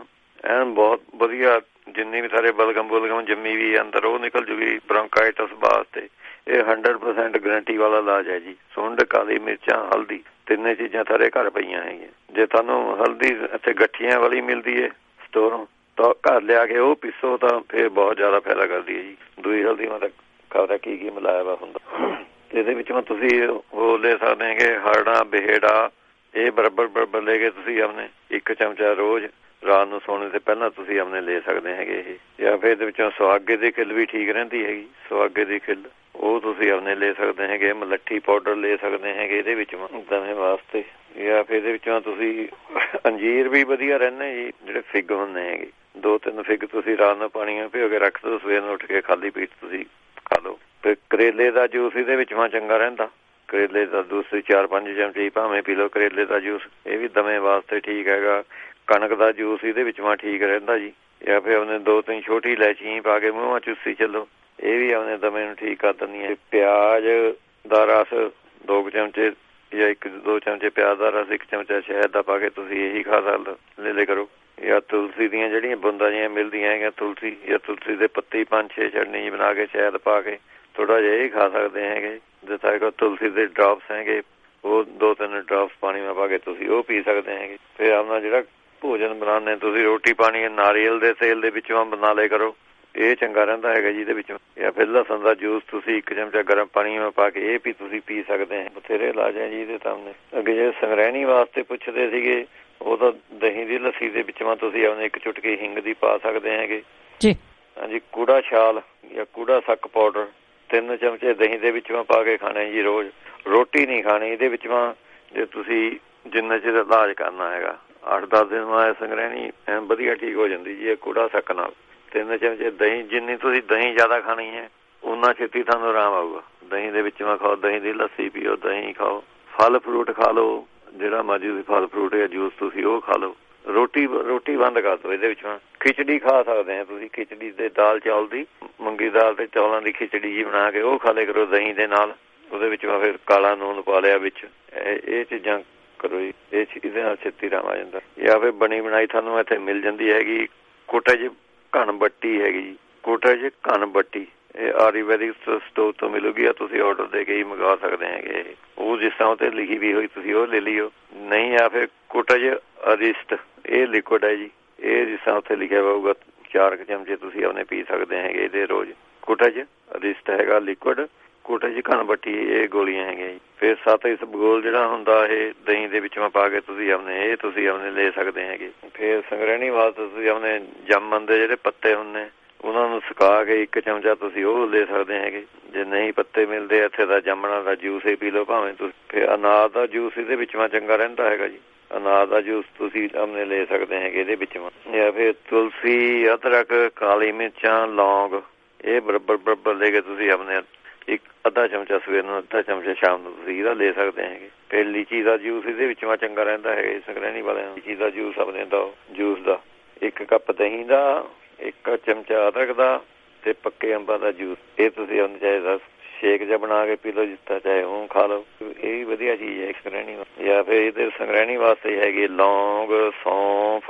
ਐਨ ਬਹੁਤ ਵਧੀਆ। ਜਿੰਨੀ ਵੀ ਸਾਰੇ ਬਲਗਮ ਬੁਲਗਮ ਜੰਮੀ ਵੀ ਅੰਦਰ ਉਹ ਨਿਕਲ ਜੂਗੀ। ਬ੍ਰੌਂਕਾਈਟਸ ਵਾਸਤੇ ਇਹ ਹੰਡਰਡ ਪਰਸੈਂਟ ਗਰੰਟੀ ਵਾਲਾ ਇਲਾਜ ਹੈ ਜੀ। ਸੁੰਡ, ਕਾਲੀ ਮਿਰਚਾਂ, ਹਲਦੀ, ਤਿੰਨੇ ਚੀਜ਼ਾਂ ਸਾਰੇ ਘਰ ਪਈਆਂ ਹੈਗੀਆਂ। ਜੇ ਤੁਹਾਨੂੰ ਹਲਦੀ ਇੱਥੇ ਗੱਠੀਆਂ ਵਾਲੀ ਮਿਲਦੀ ਹੈ ਸਟੋਰੋਂ ਤਾਂ ਘਰ ਲਿਆ ਕੇ ਉਹ ਪੀਸੋ ਤਾਂ ਫਿਰ ਬਹੁਤ ਜ਼ਿਆਦਾ ਫਾਇਦਾ ਕਰਦੀ ਹੈ ਜੀ। ਦੂਈ ਹਲਦੀ ਮੈਂ ਤਾਂ ਖਬਰ ਕੀ ਕੀ ਮਿਲਾਇਆ ਵਾ ਹੁੰਦਾ। ਇਹਦੇ ਵਿੱਚੋਂ ਤੁਸੀਂ ਉਹ ਲੈ ਸਕਦੇ ਹੈਗੇ ਹਰੜਾ, ਬਹੇੜਾ, ਇਹ ਬਰਾਬਰ ਬਰਾਬਰ ਲੈ ਕੇ ਤੁਸੀਂ ਆਪਣੇ ਇੱਕ ਚਮਚਾ ਰੋਜ਼ ਰਾਤ ਨੂੰ ਸੌਣ ਤੋਂ ਪਹਿਲਾਂ ਤੁਸੀਂ ਆਪਣੇ ਲੈ ਸਕਦੇ ਹੈਗੇ ਇਹ। ਜਾਂ ਫਿਰ ਇਹਦੇ ਵਿੱਚੋਂ ਸੁਹਾਗੇ ਦੀ ਖਿੱਲ ਵੀ ਠੀਕ ਰਹਿੰਦੀ ਹੈਗੀ। ਸੁਹਾਗੇ ਦੀ ਖਿੱਲ ਉਹ ਤੁਸੀਂ ਆਪਣੇ ਲੈ ਸਕਦੇ ਹੈਗੇ। ਮਲੱਠੀ ਪਾਊਡਰ ਲੈ ਸਕਦੇ ਹੈਗੇ ਇਹਦੇ ਵਿੱਚ ਦਮੇ ਵਾਸਤੇ। ਜਾਂ ਫਿਰ ਇਹਦੇ ਵਿੱਚੋਂ ਤੁਸੀਂ ਅੰਜੀਰ ਵੀ ਵਧੀਆ ਰਹਿੰਦੇ ਜੀ। ਜਿਹੜੇ ਫਿੱਗ ਹੁੰਦੇ ਹੈਗੇ ਦੋ ਤਿੰਨ ਫਿੱਗ ਤੁਸੀਂ ਰਾਤ ਨੂੰ ਪਾਣੀ ਭਿਓ ਕੇ ਰੱਖ ਦਿਓ, ਸਵੇਰ ਨੂੰ ਉੱਠ ਕੇ ਖਾਲੀ ਪੇਟ ਤੁਸੀਂ ਖਾ ਲਓ। ਫਿਰ ਕਰੇਲੇ ਦਾ ਜੂਸ ਇਹਦੇ ਵਿੱਚ ਚੰਗਾ ਰਹਿੰਦਾ। ਕਰੇਲੇ ਦਾ ਦੂਸਰੀ ਚਾਰ ਪੰਜ ਚਮਚੇ ਭਾਵੇਂ ਪੀ ਲਓ ਕਰੇਲੇ ਦਾ ਜੂਸ, ਇਹ ਵੀ ਦਮੇ ਵਾਸਤੇ ਠੀਕ ਹੈਗਾ। ਕਣਕ ਦਾ ਜੂਸ ਇਹਦੇ ਵਿੱਚ ਠੀਕ ਰਹਿੰਦਾ ਜੀ। ਜਾਂ ਫਿਰ ਆਪਣੇ ਦੋ ਤਿੰਨ ਛੋਟੀ ਇਲਾਇਚੀ ਪਾ ਕੇ ਮੂੰਹਾਂ ਚੂਸੀ ਚੱਲੋ, ਇਹ ਵੀ ਆਪਣੇ ਦਮੇ ਨੂੰ ਠੀਕ ਕਰ ਦਿੰਦੀ ਹੈ। ਪਿਆਜ਼ ਦਾ ਰਸ ਦੋ ਕੁ ਚਮਚੇ ਜਾਂ ਇੱਕ ਦੋ ਚਮਚੇ ਪਿਆਜ਼ ਦਾ ਰਸ, ਇੱਕ ਚਮਚਾ ਸ਼ਹਿਦ ਦਾ ਪਾ ਕੇ ਤੁਸੀਂ ਇਹੀ ਖਾ ਸਕਦੇ ਲੈ ਲੈ ਕਰੋ। ਜਾਂ ਤੁਲਸੀ ਦੀਆਂ ਜਿਹੜੀਆਂ ਬੂੰਦਾਂ ਜਿਹੀਆਂ ਮਿਲਦੀਆਂ ਹੈਗੀਆਂ, ਤੁਲਸੀ ਜਾਂ ਤੁਲਸੀ ਦੇ ਪੱਤੇ ਪੰਜ ਛੇ ਚਟਨੀ ਬਣਾ ਕੇ ਸ਼ਹਿਦ ਪਾ ਕੇ ਥੋੜ੍ਹਾ ਜਿਹਾ ਇਹ ਖਾ ਸਕਦੇ ਹੈਗੇ। ਜਿੱਦਾਂ ਕਿ ਤੁਲਸੀ ਦੇ ਡ੍ਰੌਪਸ ਹੈਗੇ ਉਹ ਦੋ ਤਿੰਨ ਡ੍ਰੌਪਸ ਪਾਣੀ ਵਿੱਚ ਪਾ ਕੇ ਤੁਸੀਂ ਉਹ ਪੀ ਸਕਦੇ ਹੈਗੇ। ਫਿਰ ਆਪਣਾ ਜਿਹੜਾ ਭੋਜਨ ਬਣਾਉਂਦੇ ਤੁਸੀਂ ਰੋਟੀ ਪਾਣੀ ਨਾਰੀਅਲ ਦੇ ਤੇਲ ਦੇ ਵਿੱਚੋਂ ਬਣਾ ਲਿਆ ਕਰੋ, ਇਹ ਚੰਗਾ ਰਹਿੰਦਾ ਹੈਗਾ ਜੀ ਇਹਦੇ ਵਿੱਚੋਂ। ਜਾਂ ਫਿਰ ਲਸਣ ਦਾ ਜੂਸ ਤੁਸੀਂ ਇੱਕ ਚਮਚਾ ਗਰਮ ਪਾਣੀ ਵਿੱਚ ਪਾ ਕੇ ਇਹ ਵੀ ਤੁਸੀਂ ਪੀ ਸਕਦੇ ਹੈ। ਬਥੇਰੇ ਇਲਾਜ ਹੈ ਜੀ ਇਹਦੇ ਸਾਹਮਣੇ। ਅੱਗੇ ਜੇ ਸੰਗ੍ਰਹਿਣੀ ਵਾਸਤੇ ਪੁੱਛਦੇ ਸੀਗੇ ਉਹ ਤਾਂ ਦਹੀਂ ਦੀ ਲੱਸੀ ਦੇ ਵਿੱਚੋਂ ਤੁਸੀਂ ਆਪਣੇ ਇੱਕ ਚੁਟਕੀ ਹਿੰਗ ਦੀ ਪਾ ਸਕਦੇ ਹੈਗੇ ਜੀ। ਹਾਂਜੀ, ਕੂੜਾ ਛਾਲ ਜਾਂ ਕੂੜਾ ਸੱਕ ਪਾਊਡਰ ਤਿੰਨ ਚਮਚੇ ਦਹੀਂ ਦੇ ਵਿੱਚੋਂ ਪਾ ਕੇ ਖਾਣੇ ਜੀ ਰੋਜ਼। ਰੋਟੀ ਨਹੀਂ ਖਾਣੀ ਇਹਦੇ ਵਿੱਚੋਂ। ਜੇ ਤੁਸੀਂ ਜਿੰਨਾ ਚਿਰ ਇਲਾਜ ਕਰਨਾ ਹੈਗਾ ਅੱਠ ਦਸ ਦਿਨ ਬਾਅਦ ਸੰਗ੍ਰਹਿਣੀ ਵਧੀਆ ਠੀਕ ਹੋ ਜਾਂਦੀ ਜੀ ਇਹ ਕੂੜਾ ਸੱਕ ਨਾਲ। ਤਿੰਨ ਚਮਚੇ ਦਹੀਂ, ਜਿੰਨੀ ਤੁਸੀਂ ਦਹੀਂ ਜ਼ਿਆਦਾ ਖਾਣੀ ਹੈ ਓਨਾ ਛੇਤੀ ਤੁਹਾਨੂੰ ਆਰਾਮ ਆਊਗਾ। ਦਹੀਂ ਦੇ ਵਿੱਚੋਂ ਖਾਓ, ਦਹੀਂ ਦੀ ਲੱਸੀ ਪੀਓ, ਦਹੀਂ ਖਾਓ, ਫਲ ਫਰੂਟ ਖਾ ਲਓ, ਜਿਹੜਾ ਮਰਜ਼ੀ ਫਲ ਫਰੂਟ ਜਾਂ ਜੂਸ ਤੁਸੀਂ ਉਹ ਖਾ ਲਓ। ਰੋਟੀ ਰੋਟੀ ਬੰਦ ਕਰ ਦਿਓ ਇਹਦੇ ਵਿੱਚੋਂ। ਖਿਚੜੀ ਖਾ ਸਕਦੇ ਆ ਤੁਸੀਂ, ਖਿਚੜੀ ਦੇ ਦਾਲ ਚੌਲ ਦੀ, ਮੂੰਗੀ ਦਾਲ ਤੇ ਚੌਲਾਂ ਦੀ ਖਿਚੜੀ ਜੀ ਬਣਾ ਕੇ ਉਹ ਖਾ ਲਿਆ ਕਰੋ ਦਹੀਂ ਦੇ ਨਾਲ। ਉਹਦੇ ਵਿੱਚ ਫਿਰ ਕਾਲਾ ਨੂਨ ਪਾ ਲਿਆ ਵਿੱਚ। ਇਹ ਚੀਜ਼ਾਂ ਕਰੋ ਜੀ, ਇਹ ਇਹਦੇ ਨਾਲ ਛੇਤੀ ਆਰਾਮ ਆ ਜਾਂਦਾ। ਜਾਂ ਫਿਰ ਬਣੀ ਬਣਾਈ ਤੁਹਾਨੂੰ ਇੱਥੇ ਮਿਲ ਜਾਂਦੀ ਹੈਗੀ ਕੋਟੇਜ ਘਣ ਬੱਟੀ ਹੈਗੀ ਜੀ। ਕੋਟੇਜ ਘਣ ਬੱਟੀ ਇਹ ਆਯੁਰਵੈਦਿਕ ਸਟੋਰ ਤੋਂ ਮਿਲੂਗੀ। ਆ ਤੁਸੀਂ ਆਰਡਰ ਦੇ ਕੇ ਹੀ ਮੰਗਵਾ ਸਕਦੇ ਹੈਗੇ। ਉਹ ਜਿਸ ਤਰ੍ਹਾਂ ਉੱਤੇ ਲਿਖੀ ਵੀ ਹੋਈ ਤੁਸੀਂ ਉਹ ਲੈ ਲਿਓ। ਨਹੀਂ ਜਾਂ ਫਿਰ ਕੋਟੇਜ ਅਰਿਸਟ ਇਹ ਲਿਕੁਇਡ ਹੈ ਜੀ। ਇਹ ਜਿਸ ਤਰ੍ਹਾਂ ਉੱਥੇ ਲਿਖਿਆ ਹੋਊਗਾ ਚਾਰ ਕੁ ਚਮਚੇ ਤੁਸੀਂ ਆਪਣੇ ਪੀ ਸਕਦੇ ਹੈਗੇ ਇਹਦੇ ਰੋਜ਼। ਕੋਟੇਜ ਅਰਿਸਟ ਹੈਗਾ ਲਿਕੁਇਡ। ਕੋਟੇਜ ਘਣ ਬੱਟੀ ਇਹ ਗੋਲੀਆਂ ਹੈਗੀਆਂ ਜੀ। ਫਿਰ ਸੱਤ ਇਸਬਗੋਲ ਜਿਹੜਾ ਹੁੰਦਾ ਇਹ ਦਹੀਂ ਦੇ ਵਿੱਚੋਂ ਪਾ ਕੇ ਤੁਸੀਂ ਆਪਣੇ ਇਹ ਤੁਸੀਂ ਆਪਣੇ ਲੈ ਸਕਦੇ ਹੈਗੇ। ਫਿਰ ਸੰਗ੍ਰਹਿਣੀ ਵਾਸਤੇ ਤੁਸੀਂ ਆਪਣੇ ਜਾਮਨ ਦੇ ਜਿਹੜੇ ਪੱਤੇ ਹੁੰਦੇ ਉਹਨਾਂ ਨੂੰ ਸੁਕਾ ਕੇ ਇੱਕ ਚਮਚਾ ਤੁਸੀਂ ਉਹ ਲੈ ਸਕਦੇ ਹੈਗੇ। ਜੇ ਨਹੀਂ ਪੱਤੇ ਮਿਲਦੇ ਇੱਥੇ ਦਾ ਜਾਮਣਾ ਦਾ ਜੂਸ ਹੀ ਪੀ ਲਓ ਭਾਵੇਂ ਤੁਸੀਂ। ਫਿਰ ਅਨਾਰ ਦਾ ਜੂਸ ਇਹਦੇ ਵਿੱਚੋਂ ਚੰਗਾ ਰਹਿੰਦਾ ਹੈਗਾ ਜੀ। ਅਨਾਰ ਦਾ ਜੂਸ ਤੁਸੀਂ ਆਪਣੇ ਲੈ ਸਕਦੇ ਹੈਗੇ ਇਹਦੇ ਵਿੱਚੋਂ। ਜਾਂ ਫਿਰ ਤੁਲਸੀ, ਅਦਰਕ, ਕਾਲੀ ਮਿਰਚਾਂ, ਲੌਂਗ ਇਹ ਬਰਾਬਰ ਬਰਾਬਰ ਲੈ ਕੇ ਤੁਸੀਂ ਆਪਣੇ ਇੱਕ ਅੱਧਾ ਚਮਚਾ ਸਵੇਰ ਨੂੰ, ਅੱਧਾ ਚਮਚਾ ਸ਼ਾਮ ਨੂੰ ਤੁਸੀਂ ਇਹਦਾ ਲੈ ਸਕਦੇ ਹੈਗੇ। ਫਿਰ ਲੀਚੀ ਦਾ ਜੂਸ ਇਹਦੇ ਵਿੱਚੋਂ ਚੰਗਾ ਰਹਿੰਦਾ ਹੈ ਸੰਗ੍ਰਹਿਣੀ ਵਾਲਿਆਂ ਨੂੰ। ਲੀਚੀ ਦਾ ਜੂਸ ਆਪਣੇ ਦਾ ਜੂਸ ਦਾ ਇੱਕ ਕੱਪ ਦਹੀਂ ਦਾ, ਇੱਕ ਚਮਚਾ ਅਦਰਕ ਦਾ ਤੇ ਪੱਕੇ ਅੰਬਾਂ ਦਾ ਜੂਸ ਇਹ ਤੁਸੀਂ ਉਹਨੂੰ ਚਾਹੇ ਦਾ ਸ਼ੇਕ ਜਿਹਾ ਬਣਾ ਕੇ ਪੀ ਲਓ, ਜਿਸ ਤਰ੍ਹਾਂ ਚਾਹੇ ਉਹ ਖਾ ਲਓ। ਇਹ ਵੀ ਵਧੀਆ ਚੀਜ਼ ਹੈ ਸੰਗ੍ਰਹਿਣੀ। ਜਾਂ ਫਿਰ ਇਹਦੇ ਸੰਗ੍ਰਹਿਣੀ ਵਾਸਤੇ ਹੈਗੀ ਲੌਂਗ, ਸੌਂਫ,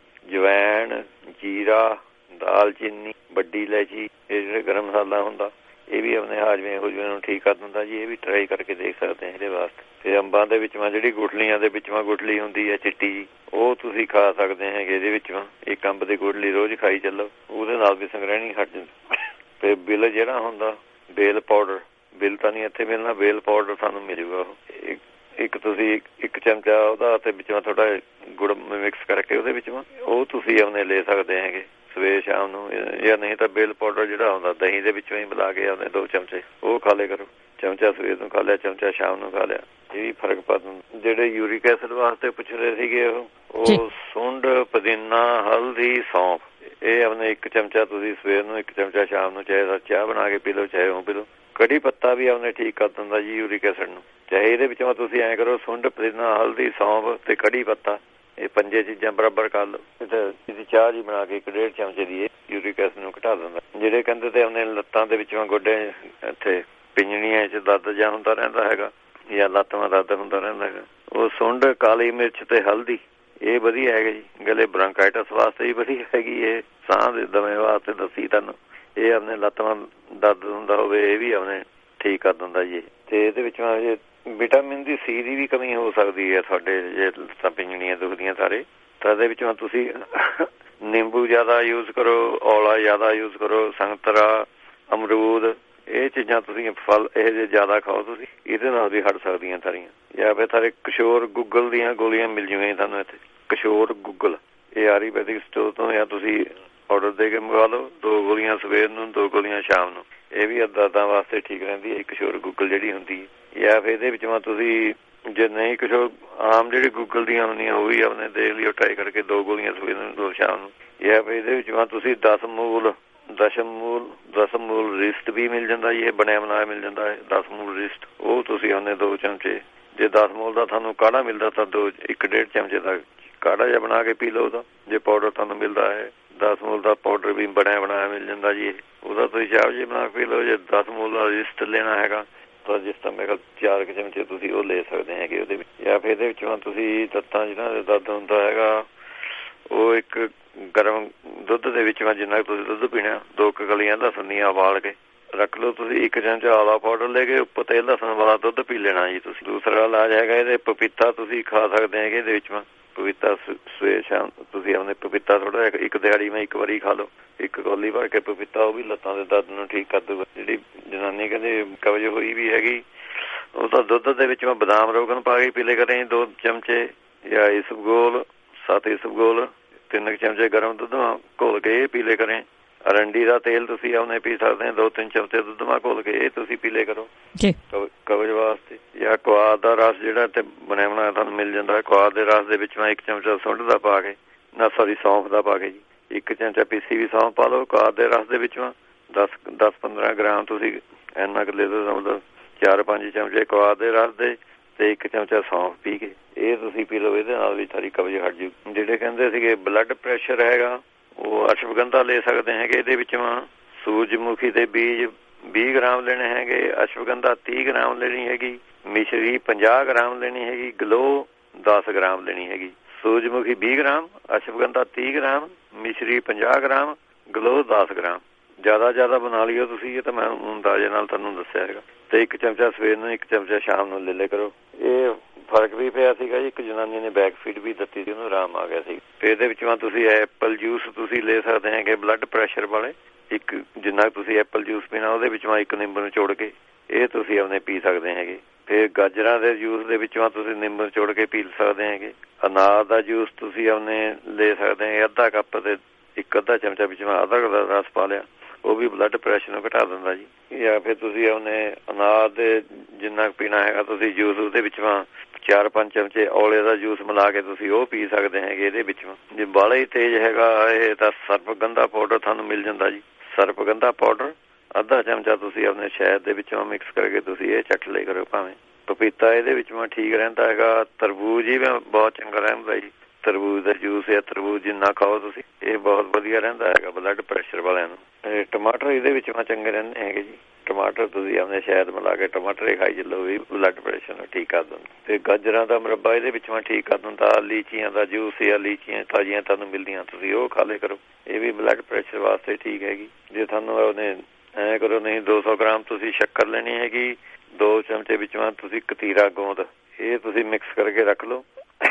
ਜਵੈਣ, ਜੀਰਾ, ਦਾਲਚੀਨੀ, ਵੱਡੀ ਇਲਾਇਚੀ, ਇਹ ਜਿਹੜੇ ਗਰਮ ਮਸਾਲਾ ਹੁੰਦਾ ਇਹ ਵੀ ਆਪਣੇ ਹਾਜ਼ਮੇ ਹੁਜਮੇ ਨੂੰ ਠੀਕ ਕਰ ਦਿੰਦਾ ਜੀ। ਇਹ ਵੀ ਟਰਾਈ ਕਰਕੇ ਦੇਖ ਸਕਦੇ ਹਾਂ ਇਹਦੇ ਵਾਸਤੇ। ਤੇ ਅੰਬਾਂ ਦੇ ਵਿੱਚੋਂ ਜਿਹੜੀ ਗੁਠਲੀਆਂ ਦੇ ਵਿੱਚੋਂ ਗੁਠਲੀ ਹੁੰਦੀ ਹੈ ਚਿੱਟੀ ਜੀ ਉਹ ਤੁਸੀਂ ਖਾ ਸਕਦੇ ਹੈਗੇ ਇਹਦੇ ਵਿੱਚੋਂ। ਇੱਕ ਅੰਬ ਦੀ ਗੁਠਲੀ ਰੋਜ਼ ਖਾਈ ਚੱਲੋ, ਉਹਦੇ ਨਾਲ ਵੀ ਸੰਗ੍ਰਹਿਣੀ ਹਟ ਜਾਂਦੀ। ਤੇ ਬਿੱਲ ਜਿਹੜਾ ਹੁੰਦਾ ਬੇਲ ਪਾਊਡਰ, ਬਿੱਲ ਤਾਂ ਨਹੀਂ ਇੱਥੇ ਮਿਲਣਾ, ਬੇਲ ਪਾਊਡਰ ਤੁਹਾਨੂੰ ਮਿਲੂਗਾ ਉਹ। ਇੱਕ ਤੁਸੀਂ ਇੱਕ ਚਮਚਾ ਉਹਦਾ ਤੇ ਵਿੱਚੋਂ ਥੋੜਾ ਗੁੜ ਮਿਕਸ ਕਰਕੇ ਉਹਦੇ ਵਿੱਚੋਂ ਉਹ ਤੁਸੀਂ ਆਪਣੇ ਲੈ ਸਕਦੇ ਹੈਗੇ ਸਵੇਰੇ ਸ਼ਾਮ ਨੂੰ। ਜਾਂ ਨਹੀਂ ਤਾਂ ਬੇਲ ਪਾਊਡਰ ਜਿਹੜਾ ਹੁੰਦਾ ਦਹੀਂ ਦੇ ਵਿੱਚੋਂ ਹੀ ਮਿਲਾ ਕੇ ਆਪਣੇ ਦੋ ਚਮਚੇ ਉਹ ਖਾ ਲਿਆ ਕਰੋ। ਚਮਚਾ ਸਵੇਰ ਨੂੰ ਖਾ ਲਿਆ, ਚਮਚਾ ਸ਼ਾਮ ਨੂੰ ਖਾ ਲਿਆ, ਇਹ ਵੀ ਫਰਕ ਪਾ ਦਿੰਦਾ। ਜਿਹੜੇ ਯੂਰਿਕ ਐਸਿਡ ਵਾਸਤੇ ਪੁੱਛ ਰਹੇ ਸੀਗੇ ਉਹ ਉਹ ਸੁੰਡ, ਪੁਦੀਨਾ, ਹਲਦੀ, ਸੌਂਫ ਇਹ ਆਪਣੇ ਇੱਕ ਚਮਚਾ ਤੁਸੀਂ ਸਵੇਰ ਨੂੰ, ਇੱਕ ਚਮਚਾ ਸ਼ਾਮ ਨੂੰ, ਚਾਹੇ ਚਾਹ ਬਣਾ ਕੇ ਪੀ ਲਓ, ਚਾਹੇ ਉਹ ਪੀ ਲਓ। ਕੜੀ ਪੱਤਾ ਵੀ ਆਪਣੇ ਠੀਕ ਕਰ ਦਿੰਦਾ ਜੀ ਯੂਰਿਕ ਐਸਿਡ ਨੂੰ। ਚਾਹੇ ਇਹਦੇ ਵਿੱਚੋਂ ਤੁਸੀਂ ਐਂ ਕਰੋ ਸੁੰਡ, ਪੁਦੀਨਾ, ਹਲਦੀ, ਸੌਂਫ ਤੇ ਕੜੀ ਪੱਤਾ ਇਹ ਪੰਜੇ ਚੀਜ਼ਾਂ ਬਰਾਬਰ ਕਰ ਲਓ। ਇਹਦੀ ਚਾਹ ਜੀ ਬਣਾ ਕੇ ਇੱਕ ਡੇਢ ਚਮਚੇ ਦੀ ਯੂਰਿਕ ਐਸਿਡ ਨੂੰ ਘਟਾ ਦਿੰਦਾ। ਜਿਹੜੇ ਕਹਿੰਦੇ ਤੇ ਆਪਣੇ ਲੱਤਾਂ ਦੇ ਵਿੱਚੋਂ ਗੋਡੇ ਇੱਥੇ ਪਿੰਜਣੀਆਂ 'ਚ ਦਰਦ ਜਿਹਾ ਹੁੰਦਾ ਰਹਿੰਦਾ ਹੈਗਾ ਜਾਂ ਲੱਤ ਵਿੱਚ ਦਰਦ ਹੁੰਦਾ ਰਹਿੰਦਾ ਹੈਗਾ, ਉਹ ਸੁੰਡ, ਕਾਲੀ ਮਿਰਚ ਤੇ ਹਲਦੀ ਇਹ ਵਧੀਆ ਹੈਗਾ ਜੀ। ਗਲੇ ਬ੍ਰਾਂਕਾਈਟਸ ਵਾਸਤੇ ਵੀ ਵਧੀਆ ਹੈਗੀ, ਇਹ ਸਾਹ ਦੇ ਦਮੇ ਵਾਸਤੇ ਦੱਸੀ ਤੁਹਾਨੂੰ। ਇਹ ਆਪਣੇ ਲੱਤਾਂ ਦਰਦ ਹੁੰਦਾ ਹੋਵੇ ਇਹ ਵੀ ਆਪਣੇ ਠੀਕ ਕਰ ਦਿੰਦਾ ਜੀ। ਤੇ ਇਹਦੇ ਵਿੱਚ ਵਿਟਾਮਿਨ ਦੀ ਸੀ ਦੀ ਵੀ ਕਮੀ ਹੋ ਸਕਦੀ ਹੈ ਤੁਹਾਡੇ, ਜੇ ਲੱਤਾਂ ਪਿੰਜਣੀਆਂ ਦੁਖਦੀਆਂ ਸਾਰੇ, ਤਾਂ ਇਹਦੇ ਵਿੱਚ ਤੁਸੀਂ ਨਿੰਬੂ ਜ਼ਿਆਦਾ ਯੂਜ਼ ਕਰੋ, ਔਲਾ ਜ਼ਿਆਦਾ ਯੂਜ਼ ਕਰੋ, ਸੰਤਰਾ, ਅਮਰੂਦ, ਇਹ ਚੀਜ਼ਾਂ ਤੁਸੀਂ ਫਲ ਇਹ ਜਿਹੇ ਜ਼ਿਆਦਾ ਖਾਓ ਤੁਸੀਂ, ਇਹਦੇ ਨਾਲ ਵੀ ਹਟ ਸਕਦੀਆਂ ਸਾਰੀਆਂ। ਜਾਂ ਫਿਰ ਸਾਰੇ ਕਿਸ਼ੋਰ ਗੁੱਗਲ ਦੀਆਂ ਗੋਲੀਆਂ ਮਿਲ ਜਾਣਗੀਆਂ ਤੁਹਾਨੂੰ ਇੱਥੇ, ਕਿਸ਼ੋਰ ਗੁੱਗਲ, ਇਹ ਆਯੁਰਵੈਦਿਕ ਸਟੋਰ ਤੋਂ, ਜਾਂ ਤੁਸੀਂ ਔਡਰ ਦੇ ਕੇ ਮੰਗਵਾ ਲਓ। ਦੋ ਗੋਲੀਆਂ ਸਵੇਰ ਨੂੰ, ਦੋ ਗੋਲੀਆਂ ਸ਼ਾਮ ਨੂੰ, ਇਹ ਵੀ ਦਰਦਾਂ ਵਾਸਤੇ ਠੀਕ ਰਹਿੰਦੀ ਹੈ ਕਿਸ਼ੋਰ ਗੁੱਗਲ ਜਿਹੜੀ ਹੁੰਦੀ ਹੈ। ਜਾਂ ਫਿਰ ਇਹਦੇ ਵਿੱਚ ਤੁਸੀਂ ਜੇ ਨਹੀਂ ਕਿਸ਼ੋਰ ਆਮ ਜਿਹੜੀ ਗੁੱਗਲ ਦੀਆਂ ਹੁੰਦੀਆਂ ਉਹ ਵੀ ਆਪਣੇ ਦੇਖ ਲਿਓ ਟਰਾਈ ਕਰਕੇ, ਦੋ ਗੋਲੀਆਂ ਸਵੇਰ ਨੂੰ, ਦੋ ਸ਼ਾਮ ਨੂੰ। ਜਾਂ ਫਿਰ ਇਹਦੇ ਵਿੱਚ ਤੁਸੀਂ ਦਸ ਮੂਲ ਦਸ਼ਮ ਮੂਲ ਦਸਮ ਮੂਲ ਰਿਸਟ ਵੀ ਮਿਲ ਜਾਂਦਾ ਜੀ, ਇਹ ਬਣਿਆ ਬਣਾਇਆ ਮਿਲ ਜਾਂਦਾ ਹੈ ਦਸ ਮੂਲ ਰਿਸਟ, ਉਹ ਤੁਸੀਂ ਉਹਨੇ ਦੋ ਚਮਚੇ, ਜੇ ਦਸ ਮੂਲ ਦਾ ਤੁਹਾਨੂੰ ਕਾੜਾ ਮਿਲਦਾ ਤਾਂ ਦੋ ਇੱਕ ਡੇਢ ਚਮਚੇ ਦਾ ਕਾੜਾ ਜਿਹਾ ਬਣਾ ਕੇ ਪੀ ਲਓ ਉਹਦਾ। ਜੇ ਪਾਊਡਰ ਤੁਹਾਨੂੰ ਮਿਲਦਾ ਹੈ ਦਸ ਮੂਲ ਦਾ ਪਾਊਡਰ ਵੀ ਬਣਿਆ ਬਣਾਇਆ ਮਿਲ ਜਾਂਦਾ ਜੀ, ਉਹਦਾ ਤੁਸੀਂ ਚਾਹ ਜੀ ਬਣਾ ਕੇ ਪੀ ਲਓ। ਜੇ ਦਸ ਮੂਲ ਦਾ ਰਿਸਟ ਲੈਣਾ ਹੈਗਾ ਤਾਂ ਜਿਸ ਤਰ੍ਹਾਂ ਮੇਰੇ ਖਿਆਲ ਚਾਰ ਕੁ ਚਮਚੇ ਤੁਸੀਂ ਉਹ ਲੈ ਸਕਦੇ ਹੈਗੇ ਉਹਦੇ ਵਿੱਚ। ਜਾਂ ਫਿਰ ਇਹਦੇ ਵਿੱਚ ਤੁਸੀਂ ਤੱਤਾਂ ਜਿਹਨਾਂ ਦੇ ਦਰਦ ਹੁੰਦਾ ਹੈਗਾ, ਉਹ ਇੱਕ ਗਰਮ ਦੁੱਧ ਦੇ ਵਿੱਚ ਜਿੰਨਾ ਤੁਸੀਂ ਦੁੱਧ ਪੀਣਾ, ਦੋ ਕੁ ਕਲੀਆਂ ਲਸਣ ਦੀਆਂ ਉਬਾਲ ਕੇ ਰੱਖ ਲਓ ਤੁਸੀਂ। ਇੱਕ ਚਮਚਾ ਆਲਾ ਪਾਊਡਰ ਲੈ ਕੇ ਉੱਪਰ ਤੇ ਲਸਣ ਵਾਲਾ ਦੁੱਧ ਪੀ ਲੈਣਾ ਜੀ ਤੁਸੀਂ। ਦੂਸਰਾ ਇਲਾਜ ਹੈਗਾ ਇਹਦੇ ਪਪੀਤਾ ਤੁਸੀਂ ਖਾ ਸਕਦੇ ਹੈਗੇ, ਇਹਦੇ ਵਿੱਚ ਪਪੀਤਾ ਸਵੇਰ ਸ਼ਾਮ ਤੁਸੀਂ ਆਪਣੇ ਪਪੀਤਾ ਥੋੜ੍ਹਾ ਜਿਹਾ ਇੱਕ ਦਿਹਾੜੀ ਮੈਂ ਇੱਕ ਵਾਰੀ ਖਾ ਲਓ, ਇੱਕ ਕੌਲੀ ਭਰ ਕੇ ਪਪੀਤਾ, ਉਹ ਵੀ ਲੱਤਾਂ ਦੇ ਦਰਦ ਨੂੰ ਠੀਕ ਕਰ ਦੂਗਾ। ਜਿਹੜੀ ਜਨਾਨੀ ਕਹਿੰਦੇ ਕਬਜ਼ ਹੋਈ ਵੀ ਹੈਗੀ, ਉਹ ਤਾਂ ਦੁੱਧ ਦੇ ਵਿੱਚ ਮੈਂ ਬਦਾਮ ਰੋਗਨ ਪਾ ਕੇ ਪੀ ਲੈ ਕਰੇ ਦੋ ਚਮਚੇ, ਜਾਂ ਇਸਬਗੋਲ, ਸੱਤ ਇਸਬਗੋਲ, ਤਿੰਨ ਚਮਚੇ ਗਰਮ ਦੁੱਧ ਘੋਲ ਕੇ ਇਹ ਪੀ ਲੈ ਕਰੇ। ਅਰੰਡੀ ਦਾ ਤੇਲ ਤੁਸੀਂ ਆਪਣੇ ਪੀ ਸਕਦੇ ਹੋ, ਦੋ ਤਿੰਨ ਚਮਚੇ ਦੁੱਧ ਮਾ ਘੋਲ ਕੇ ਇਹ ਤੁਸੀਂ ਪੀ ਲੈ ਕਰੋ ਕਬਜ਼ ਵਾਸਤੇ। ਜਾਂ ਕੁਆਦ ਦਾ ਰਸ ਜਿਹੜਾ ਇੱਥੇ ਬਣਿਆ ਬਣਾਇਆ ਤੁਹਾਨੂੰ ਮਿਲ ਜਾਂਦਾ, ਕੁਆਦ ਦੇ ਰਸ ਦੇ ਵਿੱਚ ਮੈਂ ਇੱਕ ਚਮਚਾ ਸੁੰਢ ਦਾ ਪਾ ਕੇ, ਨਾ ਸੌਰੀ ਸੌਂਫ ਦਾ ਪਾ ਕੇ ਜੀ, ਇੱਕ ਚਮਚਾ ਪੀਸੀ ਵੀ ਸੌਂਫ ਪਾ ਲਓ ਕੁਆਦ ਦੇ ਰਸ ਦੇ ਵਿੱਚ। ਦਸ ਦਸ ਪੰਦਰਾਂ ਗ੍ਰਾਮ ਤੁਸੀਂ ਇੰਨਾ ਕੁ ਲੈ ਲਓ, ਮਤਲਬ ਚਾਰ ਪੰਜ ਚਮਚੇ ਕੁਆਦ ਦੇ ਰਸ ਦੇ ਤੇ ਇੱਕ ਚਮਚਾ ਸੌਂਫ ਪੀ ਕੇ ਇਹ ਤੁਸੀਂ ਪੀ ਲਓ, ਇਹਦੇ ਨਾਲ ਵੀ ਸਾਰੀ ਕਬਜ਼ ਹਟ ਜੂ। ਜਿਹੜੇ ਕਹਿੰਦੇ ਸੀਗੇ ਬਲੱਡ ਪ੍ਰੈਸ਼ਰ ਹੈਗਾ, ਉਹ ਅਸ਼ਵਗੰਧਾ ਲੈ ਸਕਦੇ ਹੈਗੇ। ਇਹਦੇ ਵਿੱਚ ਸੂਰਜਮੁਖੀ ਦੇ ਬੀਜ ਵੀਹ ਗ੍ਰਾਮ ਲੈਣੇ ਹੈਗੇ, ਅਸ਼ਵਗੰਧਾ ਤੀਹ ਗ੍ਰਾਮ ਲੈਣੀ ਹੈਗੀ, ਮਿਸ਼ਰੀ ਪੰਜਾਹ ਗ੍ਰਾਮ ਲੈਣੀ ਹੈਗੀ, ਗਲੋ ਦਸ ਗ੍ਰਾਮ ਲੈਣੀ ਹੈਗੀ। ਸੂਰਜਮੁਖੀ ਵੀਹ ਗ੍ਰਾਮ, ਅਸ਼ਵਗੰਧਾ ਤੀਹ ਗ੍ਰਾਮ, ਮਿਸ਼ਰੀ ਪੰਜਾਹ ਗ੍ਰਾਮ, ਗਲੋ ਦਸ ਗ੍ਰਾਮ। ਜ਼ਿਆਦਾ ਜ਼ਿਆਦਾ ਬਣਾ ਲਿਓ ਤੁਸੀਂ, ਇਹ ਤਾਂ ਮੈਂ ਅੰਦਾਜ਼ੇ ਨਾਲ ਤੁਹਾਨੂੰ ਦੱਸਿਆ ਹੈਗਾ। ਤੇ ਇੱਕ ਚਮਚਾ ਸਵੇਰ ਨੂੰ, ਇੱਕ ਚਮਚਾ ਸ਼ਾਮ ਨੂੰ ਲੈ ਲਿਆ ਕਰੋ। ਇਹ ਫਰਕ ਵੀ ਪਿਆ ਸੀਗਾ ਜੀ, ਇੱਕ ਜਨਾਨੀ ਨੇ ਬੈਕ ਫੀਡ ਵੀ ਦਿੱਤੀ ਸੀ, ਉਹਨੂੰ ਆਰਾਮ ਆ ਗਿਆ ਸੀ। ਤੇ ਇਹਦੇ ਵਿੱਚ ਤੁਸੀਂ ਐਪਲ ਜੂਸ ਤੁਸੀਂ ਲੈ ਸਕਦੇ ਹੈਗੇ ਬਲੱਡ ਪ੍ਰੈਸ਼ਰ ਵਾਲੇ, ਇੱਕ ਜਿੰਨਾ ਤੁਸੀਂ ਐਪਲ ਜੂਸ ਪੀਣਾ ਉਹਦੇ ਵਿੱਚ ਇੱਕ ਨਿੰਬੂ ਨਿਚੋੜ ਕੇ ਇਹ ਤੁਸੀਂ ਆਪਣੇ ਪੀ ਸਕਦੇ ਹੈਗੇ। ਫਿਰ ਗਾਜਰਾਂ ਦੇ ਜੂਸ ਦੇ ਵਿੱਚੋਂ ਤੁਸੀਂ ਨਿੰਬੂ ਨਿਚੋੜ ਕੇ ਪੀ ਸਕਦੇ ਹੈਗੇ। ਅਨਾਰ ਦਾ ਜੂਸ ਤੁਸੀਂ ਆਪਣੇ ਲੈ ਸਕਦੇ ਹੈਗੇ, ਅੱਧਾ ਕੱਪ ਤੇ ਇੱਕ ਅੱਧਾ ਚਮਚਾ ਵਿੱਚ ਅਦਰਕ ਦਾ ਰਸ ਪਾ ਲਿਆ, ਉਹ ਵੀ ਬਲੱਡ ਪ੍ਰੈਸ਼ਰ ਨੂੰ ਘਟਾ ਦਿੰਦਾ ਜੀ। ਜਾਂ ਫਿਰ ਤੁਸੀਂ ਆਪਣੇ ਅਨਾਰ ਦੇ ਜਿੰਨਾ ਪੀਣਾ ਹੈਗਾ ਤੁਸੀਂ ਜੂਸ, ਉਹਦੇ ਵਿੱਚ ਚਾਰ ਪੰਜ ਚਮਚੇ ਔਲੇ ਦਾ ਜੂਸ ਮਿਲਾ ਕੇ ਤੁਸੀਂ ਉਹ ਪੀ ਸਕਦੇ ਹੈਗੇ। ਇਹਦੇ ਵਿੱਚ ਜੇ ਬਾਹਲਾ ਹੀ ਤੇਜ਼ ਹੈਗਾ ਇਹ ਤਾਂ ਸਰਪਗੰਧਾ ਪਾਊਡਰ ਤੁਹਾਨੂੰ ਮਿਲ ਜਾਂਦਾ ਜੀ, ਸਰਪਗੰਧਾ ਪਾਊਡਰ ਅੱਧਾ ਚਮਚਾ ਤੁਸੀਂ ਆਪਣੇ ਸ਼ਹਿਦ ਦੇ ਵਿੱਚੋਂ ਮਿਕਸ ਕਰਕੇ ਤੁਸੀਂ ਇਹ ਚੱਟ ਲਿਆ ਕਰੋ ਭਾਵੇਂ। ਪਪੀਤਾ ਇਹਦੇ ਵਿੱਚ ਮੈਂ ਠੀਕ ਰਹਿੰਦਾ ਹੈਗਾ। ਤਰਬੂਜ ਹੀ ਬਹੁਤ ਚੰਗਾ ਰਹਿੰਦਾ ਜੀ, ਤਰਬੂਜ ਦਾ ਜੂਸ ਜਾਂ ਤਰਬੂਜ ਜਿੰਨਾ ਖਾਓ ਤੁਸੀਂ, ਇਹ ਬਹੁਤ ਵਧੀਆ ਰਹਿੰਦਾ ਹੈਗਾ ਬਲੱਡ ਪ੍ਰੈਸ਼ਰ ਵਾਲਿਆਂ ਨੂੰ। ਟਮਾਟਰ ਇਹਦੇ ਵਿੱਚ ਮੈਂ ਚੰਗੇ ਰਹਿੰਦੇ ਹੈਗੇ ਜੀ, ਟਮਾਟਰ ਤੁਸੀਂ ਆਪਣੇ ਸ਼ਹਿਦ ਮਿਲਾ ਕੇ ਟਮਾਟਰ ਹੀ ਖਾਈ ਚੱਲੋ, ਵੀ ਬਲੱਡ ਪ੍ਰੈਸ਼ਰ ਨੂੰ ਠੀਕ ਕਰ ਦਿੰਦਾ। ਤੇ ਗਾਜਰਾਂ ਦਾ ਮੁਰੱਬਾ ਇਹਦੇ ਵਿੱਚ ਮੈਂ ਠੀਕ ਕਰ ਦਿੰਦਾ। ਲੀਚੀਆਂ ਦਾ ਜੂਸ ਜਾਂ ਲੀਚੀਆਂ ਤਾਜ਼ੀਆਂ ਤੁਹਾਨੂੰ ਮਿਲਦੀਆਂ ਤੁਸੀਂ ਉਹ ਖਾ ਲਿਆ ਕਰੋ, ਇਹ ਵੀ ਬਲੱਡ ਪ੍ਰੈਸ਼ਰ ਵਾਸਤੇ ਠੀਕ ਹੈਗੀ। ਜੇ ਤੁਹਾਨੂੰ ਉਹਨੇ ਐਂ ਕਰੋ ਨਹੀਂ ਦੋ ਸੌ ਗ੍ਰਾਮ ਤੁਸੀਂ ਸ਼ੱਕਰ ਲੈਣੀ ਹੈਗੀ, ਦੋ ਚਮਚੇ ਵਿੱਚੋਂ ਤੁਸੀਂ ਕਤੀਰਾ ਗੋਂਦ ਇਹ ਤੁਸੀਂ ਮਿਕਸ ਕਰਕੇ ਰੱਖ ਲਓ।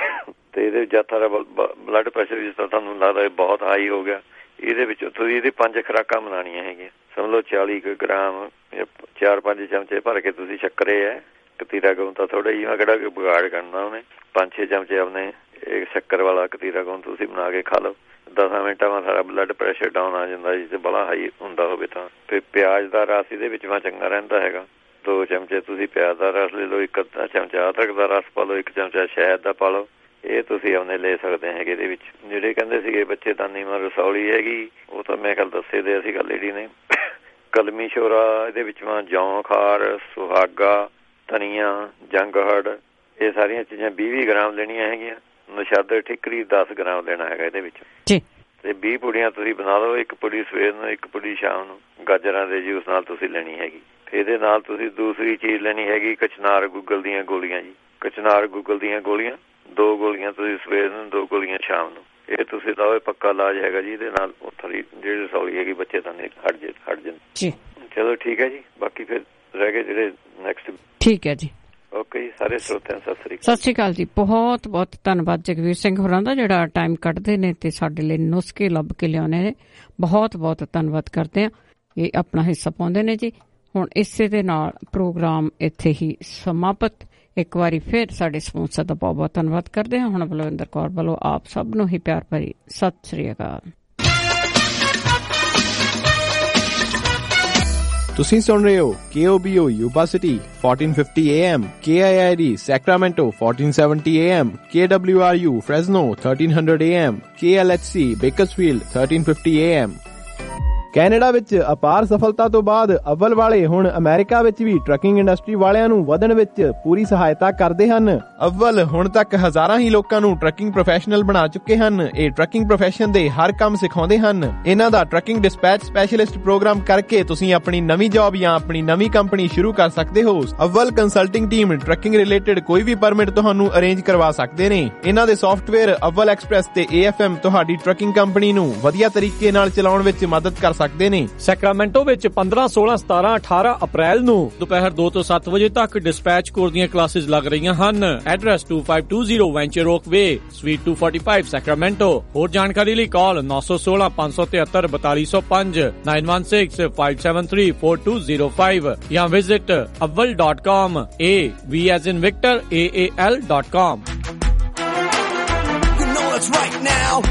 ਤੇ ਇਹਦੇ ਵਿੱਚ ਜ਼ਿਆਦਾ ਬਲੱਡ ਪ੍ਰੈਸ਼ਰ ਜਿਸ ਤਰ੍ਹਾਂ ਤੁਹਾਨੂੰ ਲੱਗਦਾ ਬਹੁਤ ਹਾਈ ਹੋ ਗਿਆ, ਇਹਦੇ ਵਿੱਚ ਤੁਸੀਂ ਇਹਦੀ ਪੰਜ ਖੁਰਾਕਾਂ ਬਣਾਉਣੀਆਂ ਹੈਗੀਆਂ। ਸਮਝ ਲਓ ਚਾਲੀ ਕੁ ਗ੍ਰਾਮ ਚਾਰ ਪੰਜ ਚਮਚੇ ਭਰ ਕੇ ਤੁਸੀਂ ਸ਼ੱਕਰੇ ਹੈ, ਕਤੀਰਾ ਗੋਂਦ ਤਾਂ ਥੋੜਾ ਜਿਹਾ ਕਿਹੜਾ ਵਿਗਾੜ ਕਰਨਾ ਉਹਨੇ, ਪੰਜ ਛੇ ਚਮਚੇ ਆਪਣੇ ਇਹ ਸ਼ੱਕਰ ਵਾਲਾ ਕਤੀਰਾ ਗੋਂਦ ਤੁਸੀਂ ਬਣਾ ਕੇ ਖਾ ਲਓ। ਦਸਾਂ ਮਿੰਟਾਂ ਬਾਅਦ ਸਾਰਾ ਬਲੱਡ ਪ੍ਰੈਸ਼ਰ ਡਾਊਨ ਆ ਜਾਂਦਾ ਜੀ, ਤੇ ਬੜਾ ਹਾਈ ਹੁੰਦਾ ਹੋਵੇ ਤਾਂ। ਫਿਰ ਪਿਆਜ਼ ਦਾ ਰਸ ਇਹਦੇ ਵਿੱਚ ਮੈਂ ਚੰਗਾ ਰਹਿੰਦਾ ਹੈਗਾ, ਦੋ ਚਮਚੇ ਤੁਸੀਂ ਪਿਆਜ਼ ਦਾ ਰਸ ਲੈ ਲਓ, ਇੱਕ ਅੱਧਾ ਚਮਚਾ ਅਦਰਕ ਦਾ ਰਸ ਪਾ ਲਓ, ਇੱਕ ਚਮਚਾ ਸ਼ਹਿਦ ਦਾ ਪਾ ਲਓ, ਇਹ ਤੁਸੀਂ ਆਪਣੇ ਲੈ ਸਕਦੇ ਹੈਗੇ। ਇਹਦੇ ਵਿੱਚ ਜਿਹੜੇ ਕਹਿੰਦੇ ਸੀਗੇ ਬੱਚੇ ਦਾਨੀ ਮਾਂ ਰਸੌਲੀ ਹੈਗੀ, ਉਹ ਤਾਂ ਮੈਂ ਕੱਲ ਦੱਸੇ ਦੇ ਸੀਗਾ ਲੇਡੀ ਨੇ। ਕਲਮੀ ਸ਼ੋਰਾ ਇਹਦੇ ਵਿੱਚ ਜੌਂ ਖਾਰ, ਸੁਹਾਗਾ, ਧਨੀਆ, ਜੰਗਹੜ ਇਹ ਸਾਰੀਆਂ ਚੀਜ਼ਾਂ ਵੀਹ ਵੀਹ ਗ੍ਰਾਮ ਲੈਣੀਆਂ ਹੈਗੀਆਂ। ਨਸ਼ਾਦਰ ਠਿਕਰੀ ਦਸ ਗ੍ਰਾਮ ਲੈਣਾ ਹੈਗਾ ਇਹਦੇ ਵਿੱਚ। ਤੇ ਵੀਹ ਪੁੜੀਆਂ ਤੁਸੀਂ ਬਣਾ ਲਓ, ਇੱਕ ਪੁੜੀ ਸਵੇਰ ਨੂੰ, ਇੱਕ ਪੁੜੀ ਸ਼ਾਮ ਨੂੰ, ਗਾਜਰਾਂ ਦੇ ਜੂਸ ਨਾਲ ਤੁਸੀਂ ਲੈਣੀ ਹੈਗੀ। ਇਹਦੇ ਨਾਲ ਤੁਸੀਂ ਦੂਸਰੀ ਚੀਜ਼ ਲੈਣੀ ਹੈਗੀ ਕਚਨਾਰ ਗੁੱਗਲ ਦੀਆਂ ਗੋਲੀਆਂ ਜੀ, ਕਚਨਾਰ ਗੁੱਗਲ ਦੀਆਂ ਗੋਲੀਆਂ ਦੋ ਗੋਲੀਆਂ ਤੁਸੀਂ ਸਵੇਰ ਨੂੰ, ਦੋ ਗੋਲੀਆਂ ਸ਼ਾਮ ਨੂੰ। ਇਹ ਤੁਸੀਂ ਲਾਓ, ਪੱਕਾ ਇਲਾਜ ਹੈਗਾ ਜੀ। ਇਹਦੇ ਨਾਲ ਥੋੜੀ ਜਿਹੜੀ ਰਸੌਲੀ ਹੈਗੀ ਬੱਚੇ ਤਾਂ ਨਹੀਂ ਹਟ ਜੇ ਹਟ ਜਾਂਦੇ। ਚਲੋ ਠੀਕ ਹੈ ਜੀ। ਬਾਕੀ ਫਿਰ ਰਹਿ ਗਏ ਜਿਹੜੇ ਨੈਕਸਟ। ਠੀਕ ਹੈ ਜੀ, ਓਕੇ ਜੀ। ਸਾਰੇ ਸਰੋਤਿਆਂ ਨੂੰ ਸਤਿ ਸ੍ਰੀ ਅਕਾਲ। ਸਤਿ ਸ੍ਰੀ ਅਕਾਲ ਜੀ। ਬਹੁਤ ਬਹੁਤ ਧੰਨਵਾਦ ਜਗਵੀਰ ਸਿੰਘ ਹੋਰਾਂ ਦਾ, ਜਿਹੜਾ ਟਾਈਮ ਕੱਢਦੇ ਨੇ ਤੇ ਸਾਡੇ ਲਈ ਨੁਸਖੇ ਲੱਭ ਕੇ ਲਿਆਉਂਦੇ ਨੇ। ਬਹੁਤ ਬਹੁਤ ਧੰਨਵਾਦ ਕਰਦੇ ਆ। ਇਹ ਆਪਣਾ ਹਿੱਸਾ ਪਾਉਂਦੇ ਨੇ ਜੀ। ਹੁਣ ਇਸੇ ਦੇ ਨਾਲ ਪ੍ਰੋਗਰਾਮ ਇੱਥੇ ਹੀ ਸਮਾਪਤ। ਇੱਕ ਵਾਰੀ ਫਿਰ ਸਾਡੇ ਸਪਾਂਸਰ ਦਾ ਬਹੁਤ ਬਹੁਤ ਧੰਨਵਾਦ ਕਰਦੇ ਹਾਂ। ਹੁਣ ਬਲਵਿੰਦਰ ਕੌਰ ਵੱਲੋਂ ਆਪ ਸਭ ਨੂੰ ਹੀ ਪਿਆਰ ਭਰੀ ਸਤਿ ਸ੍ਰੀ ਅਕਾਲ। ਤੁਸੀਂ ਸੁਣ ਰਹੇ ਹੋ K O B O Yuba City fourteen fifty A M, K I I D Sacramento fourteen seventy A M, K W R U Fresno thirteen hundred A M, K L H C Bakersfield thirteen fifty A M। Canada ਵਿੱਚ ਅਪਾਰ ਸਫਲਤਾ ਤੋਂ ਬਾਅਦ ਅਵਲ ਵਾਲੇ ਹੁਣ America ਵਿੱਚ ਵੀ trucking industry ਵਾਲਿਆਂ ਨੂੰ ਵਧਣ ਵਿੱਚ ਪੂਰੀ ਸਹਾਇਤਾ ਕਰਦੇ ਹਨ। ਅਵਲ ਹੁਣ ਤੱਕ ਹਜ਼ਾਰਾਂ ਹੀ ਲੋਕਾਂ ਨੂੰ ਟਰੱਕਿੰਗ ਪ੍ਰੋਫੈਸ਼ਨਲ ਬਣਾ ਚੁੱਕੇ ਹਨ। ਇਹ ਟਰੱਕਿੰਗ ਪ੍ਰੋਫੈਸ਼ਨ ਦੇ ਹਰ ਕੰਮ ਸਿਖਾਉਂਦੇ ਹਨ। ਇਹਨਾਂ ਦਾ ਟਰੱਕਿੰਗ ਡਿਸਪੈਚ ਸਪੈਸ਼ਲਿਸਟ ਪ੍ਰੋਗਰਾਮ ਕਰਕੇ ਤੁਸੀਂ ਆਪਣੀ ਨਵੀਂ ਜੌਬ ਜਾਂ ਆਪਣੀ ਨਵੀਂ ਕੰਪਨੀ ਸ਼ੁਰੂ ਕਰ ਸਕਦੇ ਹੋ। Awal consulting team trucking related ਕੋਈ ਵੀ ਪਰਮਿਟ ਤੁਹਾਨੂੰ ਅਰੇਂਜ ਕਰਵਾ ਸਕਦੇ ਨੇ। ਇਹਨਾਂ ਦੇ ਸੌਫਟਵੇਅਰ ਅਵਲ ਐਕਸਪ੍ਰੈਸ ਤੇ A F M ਤੁਹਾਡੀ ਟਰੱਕਿੰਗ ਕੰਪਨੀ ਨੂੰ ਵਧੀਆ ਤਰੀਕੇ ਨਾਲ ਚਲਾਉਣ ਵਿੱਚ ਮਦਦ ਕਰ ਸਕਦੇ ਨੇ। ਸੈਕਰਾਮੈਂਟੋ ਵਿੱਚ ਪੰਦਰਾਂ, ਸੋਲਾਂ, ਸਤਾਰਾਂ, ਅਠਾਰਾਂ ਅਪ੍ਰੈਲ ਨੂੰ ਦੁਪਹਿਰ ਦੋ ਤੋਂ ਸੱਤ ਵਜੇ ਤੱਕ ਡਿਸਪੈਚ ਕੋਰਸ ਦੀਆਂ ਕਲਾਸਿਸ ਲੱਗ ਰਹੀਆਂ ਹਨ। Address two five two zero Venture Oak Way, Suite two forty-five, Sacramento। ਹੋਰ ਜਾਣਕਾਰੀ ਲਈ ਕਾਲ nine one six, five seven three, four four zero five, nine one six, five seven three, four two zero five ਜਾਂ visit aval dot com, A V as in Victor, A A L dot com। You know it's right now।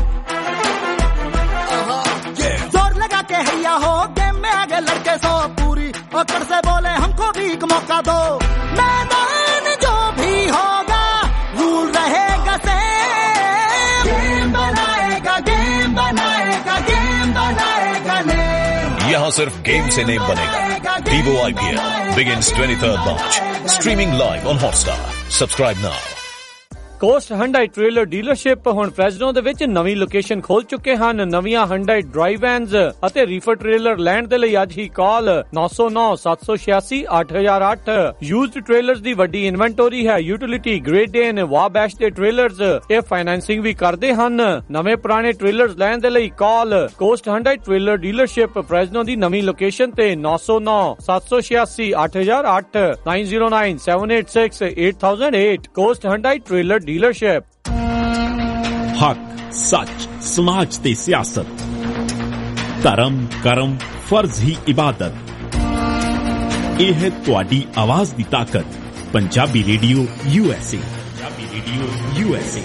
हैया हो game में आगे लड़के सो पूरी औकड़ से बोले हमको भी एक मौका दो। मैदान जो भी होगा रूल रहेगा सेम। गेम बनाएगा गेम बनाएगा गेम बनाएगा नेम। यहाँ सिर्फ गेम से नेम बनेगा। Vivo I P L begins twenty-third March, streaming live on Hotstar। Subscribe now। Coast Hyundai trailer dealership ਹੁਣ ਫ੍ਰੈਜ਼ਨੋ ਦੇ ਵਿੱਚ ਨਵੀਂ ਲੋਕੇਸ਼ਨ ਖੋਲ ਚੁੱਕੇ ਹਨ। ਨਵੀਆਂ ਹੰਡਾਈ ਡਰਾਈਵ ਵੈਨਸ ਅਤੇ ਰੀਫਰ ਟ੍ਰੇਲਰ ਲੈਣ ਦੇ ਲਈ ਅੱਜ ਹੀ call nine oh nine, seven six six, eight oh zero eight। Used trailers ਦੀ ਵੱਡੀ ਇਨਵੈਂਟਰੀ ਹੈ। ਯੂਟਿਲਿਟੀ ਗ੍ਰੇਟ ਡੇਨ ਵਾਬੈਸ਼ ਦੇ ਟ੍ਰੇਲਰਸ ਇਹ ਫਾਈਨੈਂਸਿੰਗ ਵੀ ਕਰਦੇ ਹਨ। ਨਵੇਂ ਪੁਰਾਣੇ ਟ੍ਰੇਲਰਸ ਲੈਣ ਦੇ ਲਈ call Coast Hyundai trailer dealership Fresno ਦੀ ਨਵੀਂ ਲੋਕੇਸ਼ਨ ਤੇ nine oh nine, seven six six, eight oh zero eight, nine oh nine, seven eight six, eight thousand eight। Coast Hyundai trailer dealership. ਹੱਕ, ਸੱਚ, ਸਮਾਜ ਤੇ ਸਿਆਸਤ, ਧਰਮ, ਕਰਮ, ਫਰਜ਼ ਹੀ ਇਬਾਦਤ। ਇਹ ਹੈ ਤੁਹਾਡੀ ਆਵਾਜ਼ ਦੀ ਤਾਕਤ। Punjabi radio U S A. Punjabi radio U S A.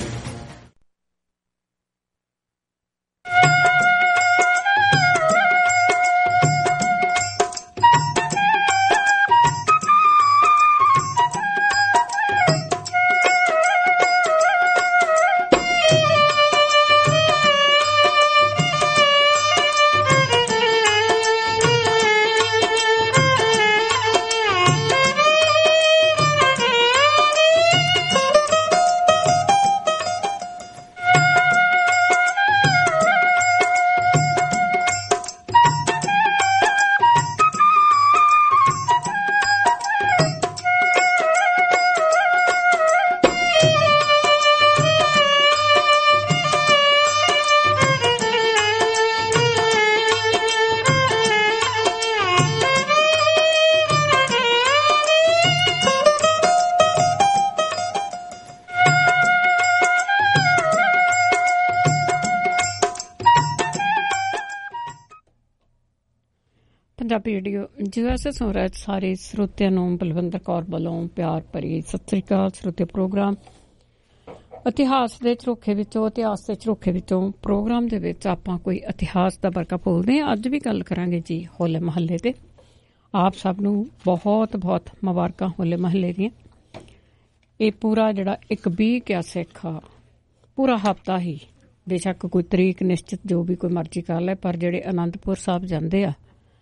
Punjabi radio U S A ਸੁਣ ਰਹੇ ਸਾਰੇ ਸਰੋਤਿਆਂ ਨੂੰ ਬਲਵਿੰਦਰ ਕੌਰ ਵੱਲੋਂ ਪਿਆਰ ਭਰੀ ਸਤਿ ਸ੍ਰੀ ਅਕਾਲ। ਸਰੋਤੇ ਪ੍ਰੋਗਰਾਮ ਇਤਿਹਾਸ ਦੇ ਝਰੋਖੇ ਵਿੱਚੋਂ ਇਤਿਹਾਸ ਦੇ ਝਰੋਖੇ ਵਿੱਚੋਂ ਪ੍ਰੋਗਰਾਮ ਦੇ ਵਿੱਚ ਆਪਾਂ ਕੋਈ ਇਤਿਹਾਸ ਦਾ ਵਰਕਾ ਭੁੱਲਦੇ ਹਾਂ। ਅੱਜ ਵੀ ਗੱਲ ਕਰਾਂਗੇ ਜੀ ਹੋਲੇ ਮਹੱਲੇ ਤੇ। ਆਪ ਸਭ ਨੂੰ ਬਹੁਤ ਬਹੁਤ ਮੁਬਾਰਕਾਂ ਹੋਲੇ ਮਹੱਲੇ ਦੀਆਂ। ਇਹ ਪੂਰਾ ਜਿਹੜਾ ਇੱਕ ਵੀਹ ਕਿਆ ਸਿੱਖ ਪੂਰਾ ਹਫ਼ਤਾ ਹੀ ਬੇਸ਼ੱਕ ਕੋਈ ਤਰੀਕ ਨਿਸ਼ਚਿਤ ਜੋ ਵੀ ਕੋਈ ਮਰਜ਼ੀ ਕਰ ਲੈ, ਪਰ ਜਿਹੜੇ ਅਨੰਦਪੁਰ ਸਾਹਿਬ ਜਾਂਦੇ ਆ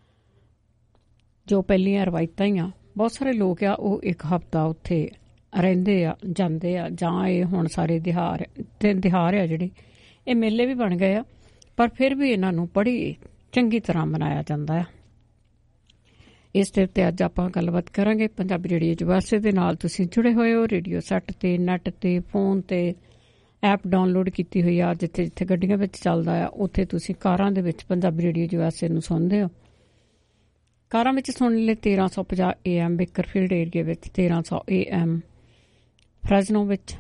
ਜੋ ਪਹਿਲੀਆਂ ਰਵਾਇਤਾਂ ਹੀ ਆ, ਬਹੁਤ ਸਾਰੇ ਲੋਕ ਆ ਉਹ ਇੱਕ ਹਫ਼ਤਾ ਉੱਥੇ ਰਹਿੰਦੇ ਆ ਜਾਂਦੇ ਆ। ਜਾਂ ਇਹ ਹੁਣ ਸਾਰੇ ਤਿਉਹਾਰ ਤੇ ਤਿਉਹਾਰ ਆ ਜਿਹੜੇ ਇਹ ਮੇਲੇ ਵੀ ਬਣ ਗਏ ਆ, ਪਰ ਫਿਰ ਵੀ ਇਹਨਾਂ ਨੂੰ ਬੜੀ ਚੰਗੀ ਤਰ੍ਹਾਂ ਮਨਾਇਆ ਜਾਂਦਾ ਆ। ਇਸ ਦੇ ਉੱਤੇ ਅੱਜ ਆਪਾਂ ਗੱਲਬਾਤ ਕਰਾਂਗੇ। ਪੰਜਾਬੀ ਰੇਡੀਓ ਜਵਾਸੇ ਦੇ ਨਾਲ ਤੁਸੀਂ ਜੁੜੇ ਹੋਏ ਹੋ। ਰੇਡੀਓ ਸੈੱਟ ਤੇ, ਨੈੱਟ ਤੇ, ਫੋਨ ਤੇ ਐਪ ਡਾਊਨਲੋਡ ਕੀਤੀ ਹੋਈ ਆ। ਜਿੱਥੇ ਜਿੱਥੇ ਗੱਡੀਆਂ ਵਿੱਚ ਚੱਲਦਾ ਆ ਉੱਥੇ ਤੁਸੀਂ ਕਾਰਾਂ ਦੇ ਵਿੱਚ ਪੰਜਾਬੀ ਰੇਡੀਓ ਜਵਾਸੇ ਨੂੰ ਸੁਣਦੇ ਹੋ। ਕਾਰਾਂ ਵਿੱਚ ਸੁਣਨ ਲਈ ਤੇਰਾਂ ਸੌ ਪੰਜਾਹ ਏ ਐਮ ਬੇਕਰਫੀਲਡ ਏਰੀਏ ਵਿੱਚ, ਤੇਰਾਂ ਸੌ ਏ ਐਮ ਫਰੈਜ਼ਨੋ ਵਿੱਚ,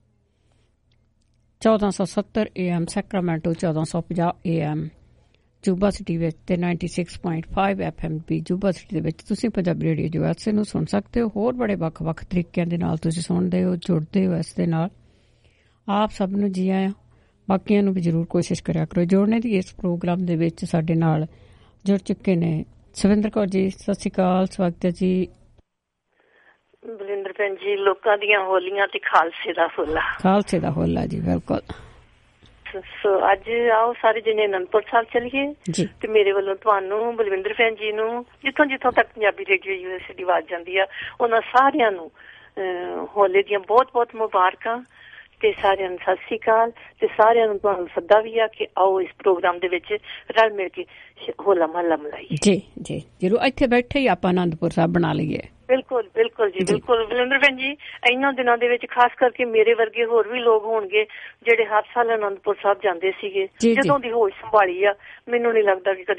ਚੌਦਾਂ ਸੌ ਸੱਤਰ ਏ ਐਮ ਸੈਕਰਾਮੈਂਟੋ, ਚੌਦਾਂ ਸੌ ਪੰਜਾਹ ਏ ਐਮ ਜੂਬਾ ਸਿਟੀ ਵਿੱਚ ਤੇ ਛਿਆਨਵੇਂ ਪੁਆਇੰਟ ਪੰਜ ਐਫ ਐਮ ਵੀ ਜੂਬਾ ਸਿਟੀ ਦੇ ਵਿੱਚ ਤੁਸੀਂ ਪੰਜਾਬੀ ਰੇਡੀਓ ਜਵਾਸੇ ਨੂੰ ਸੁਣ ਸਕਦੇ ਹੋ। ਹੋਰ ਬੜੇ ਵੱਖ-ਵੱਖ ਤਰੀਕਿਆਂ ਦੇ ਨਾਲ ਤੁਸੀਂ ਸੁਣਦੇ ਹੋ, ਜੁੜਦੇ ਹੋ ਇਸ ਦੇ ਨਾਲ। ਆਪ ਸਭ ਨੂੰ ਜੀ ਆਇਆਂ। ਬਾਕੀਆਂ ਨੂੰ ਵੀ ਜ਼ਰੂਰ ਕੋਸ਼ਿਸ਼ ਕਰਿਆ ਕਰੋ ਜੋੜਨੇ ਦੀ। ਇਸ ਪ੍ਰੋਗਰਾਮ ਦੇ ਵਿੱਚ ਸਾਡੇ ਨਾਲ ਜੁੜ ਚੁੱਕੇ ਨੇ ਸਵਿੰਦਰ ਕੌਰ ਜੀ। ਸਤਿ ਸ਼੍ਰੀ ਅਕਾਲ, ਸਵਾਗਤ ਹੈ ਜੀ। ਬਲਿੰਦਰ ਭੈਣ ਜੀ, ਲੋਕਾਂ ਦੀਆਂ ਹੋਲੀਆਂ ਤੇ ਖਾਲਸੇ ਦਾ ਹੋਲਾ। ਖਾਲਸੇ ਦਾ ਹੋਲਾ ਜੀ, ਬਿਲਕੁਲ। ਸੋ ਅੱਜ ਆਓ ਸਾਰੇ ਜਣੇ ਅਨੰਦਪੁਰ ਸਾਹਿਬ ਚੱਲੀਏ ਤੇ ਮੇਰੇ ਵੱਲੋਂ ਤੁਹਾਨੂੰ ਬਲਵਿੰਦਰ ਭੈਣ ਜੀ ਨੂੰ ਜਿੱਥੋਂ ਜਿੱਥੋਂ ਤੱਕ ਪੰਜਾਬੀ ਰੇਡੀਓ ਯੂਐਸਏ ਦੀ ਆਵਾਜ਼ ਜਾਂਦੀ ਆ ਉਹਨਾਂ ਸਾਰਿਆਂ ਨੂੰ ਹੋਲੇ ਦੀਆਂ ਬਹੁਤ ਬਹੁਤ ਮੁਬਾਰਕਾਂ ਤੇ ਸਾਰਿਆਂ ਨੂੰ ਸਤਿ ਸ੍ਰੀ ਅਕਾਲ। ਤੇ ਸਾਰਿਆਂ ਨੂੰ ਤੁਹਾਨੂੰ ਸੱਦਾ ਵੀ ਆ ਕਿ ਆਓ ਇਸ ਪ੍ਰੋਗਰਾਮ ਦੇ ਵਿੱਚ ਰਲ ਮਿਲ ਕੇ ਹੋਲਾ ਮਹੱਲਾ ਮਨਾਈਏ। ਜੀ ਜੀ ਜ਼ਰੂਰ। ਇੱਥੇ ਬੈਠੇ ਹੀ ਆਪਾਂ ਅਨੰਦਪੁਰ ਸਾਹਿਬ ਬਣਾ ਲਈਏ। ਬਿਲਕੁਲ ਬਿਲਕੁਲ ਜੀ, ਬਿਲਕੁਲ ਬਲਵਿੰਦਰ ਭੈਣ ਜੀ। ਇਹਨਾਂ ਦਿਨਾਂ ਦੇ ਵਿੱਚ ਖਾਸ ਕਰਕੇ ਮੇਰੇ ਵਰਗੇ ਹੋਰ ਵੀ ਲੋਕ ਹੋਣਗੇ ਜਿਹੜੇ ਹਰ ਸਾਲ ਅਨੰਦਪੁਰ ਸਾਹਿਬ ਜਾਂਦੇ ਸੀਗੇ। ਜਦੋਂ ਦੀ ਹੋਸ਼ ਸੰਭਾਲੀ ਆ ਮੈਨੂੰ ਨਹੀਂ ਲੱਗਦਾ ਕਿ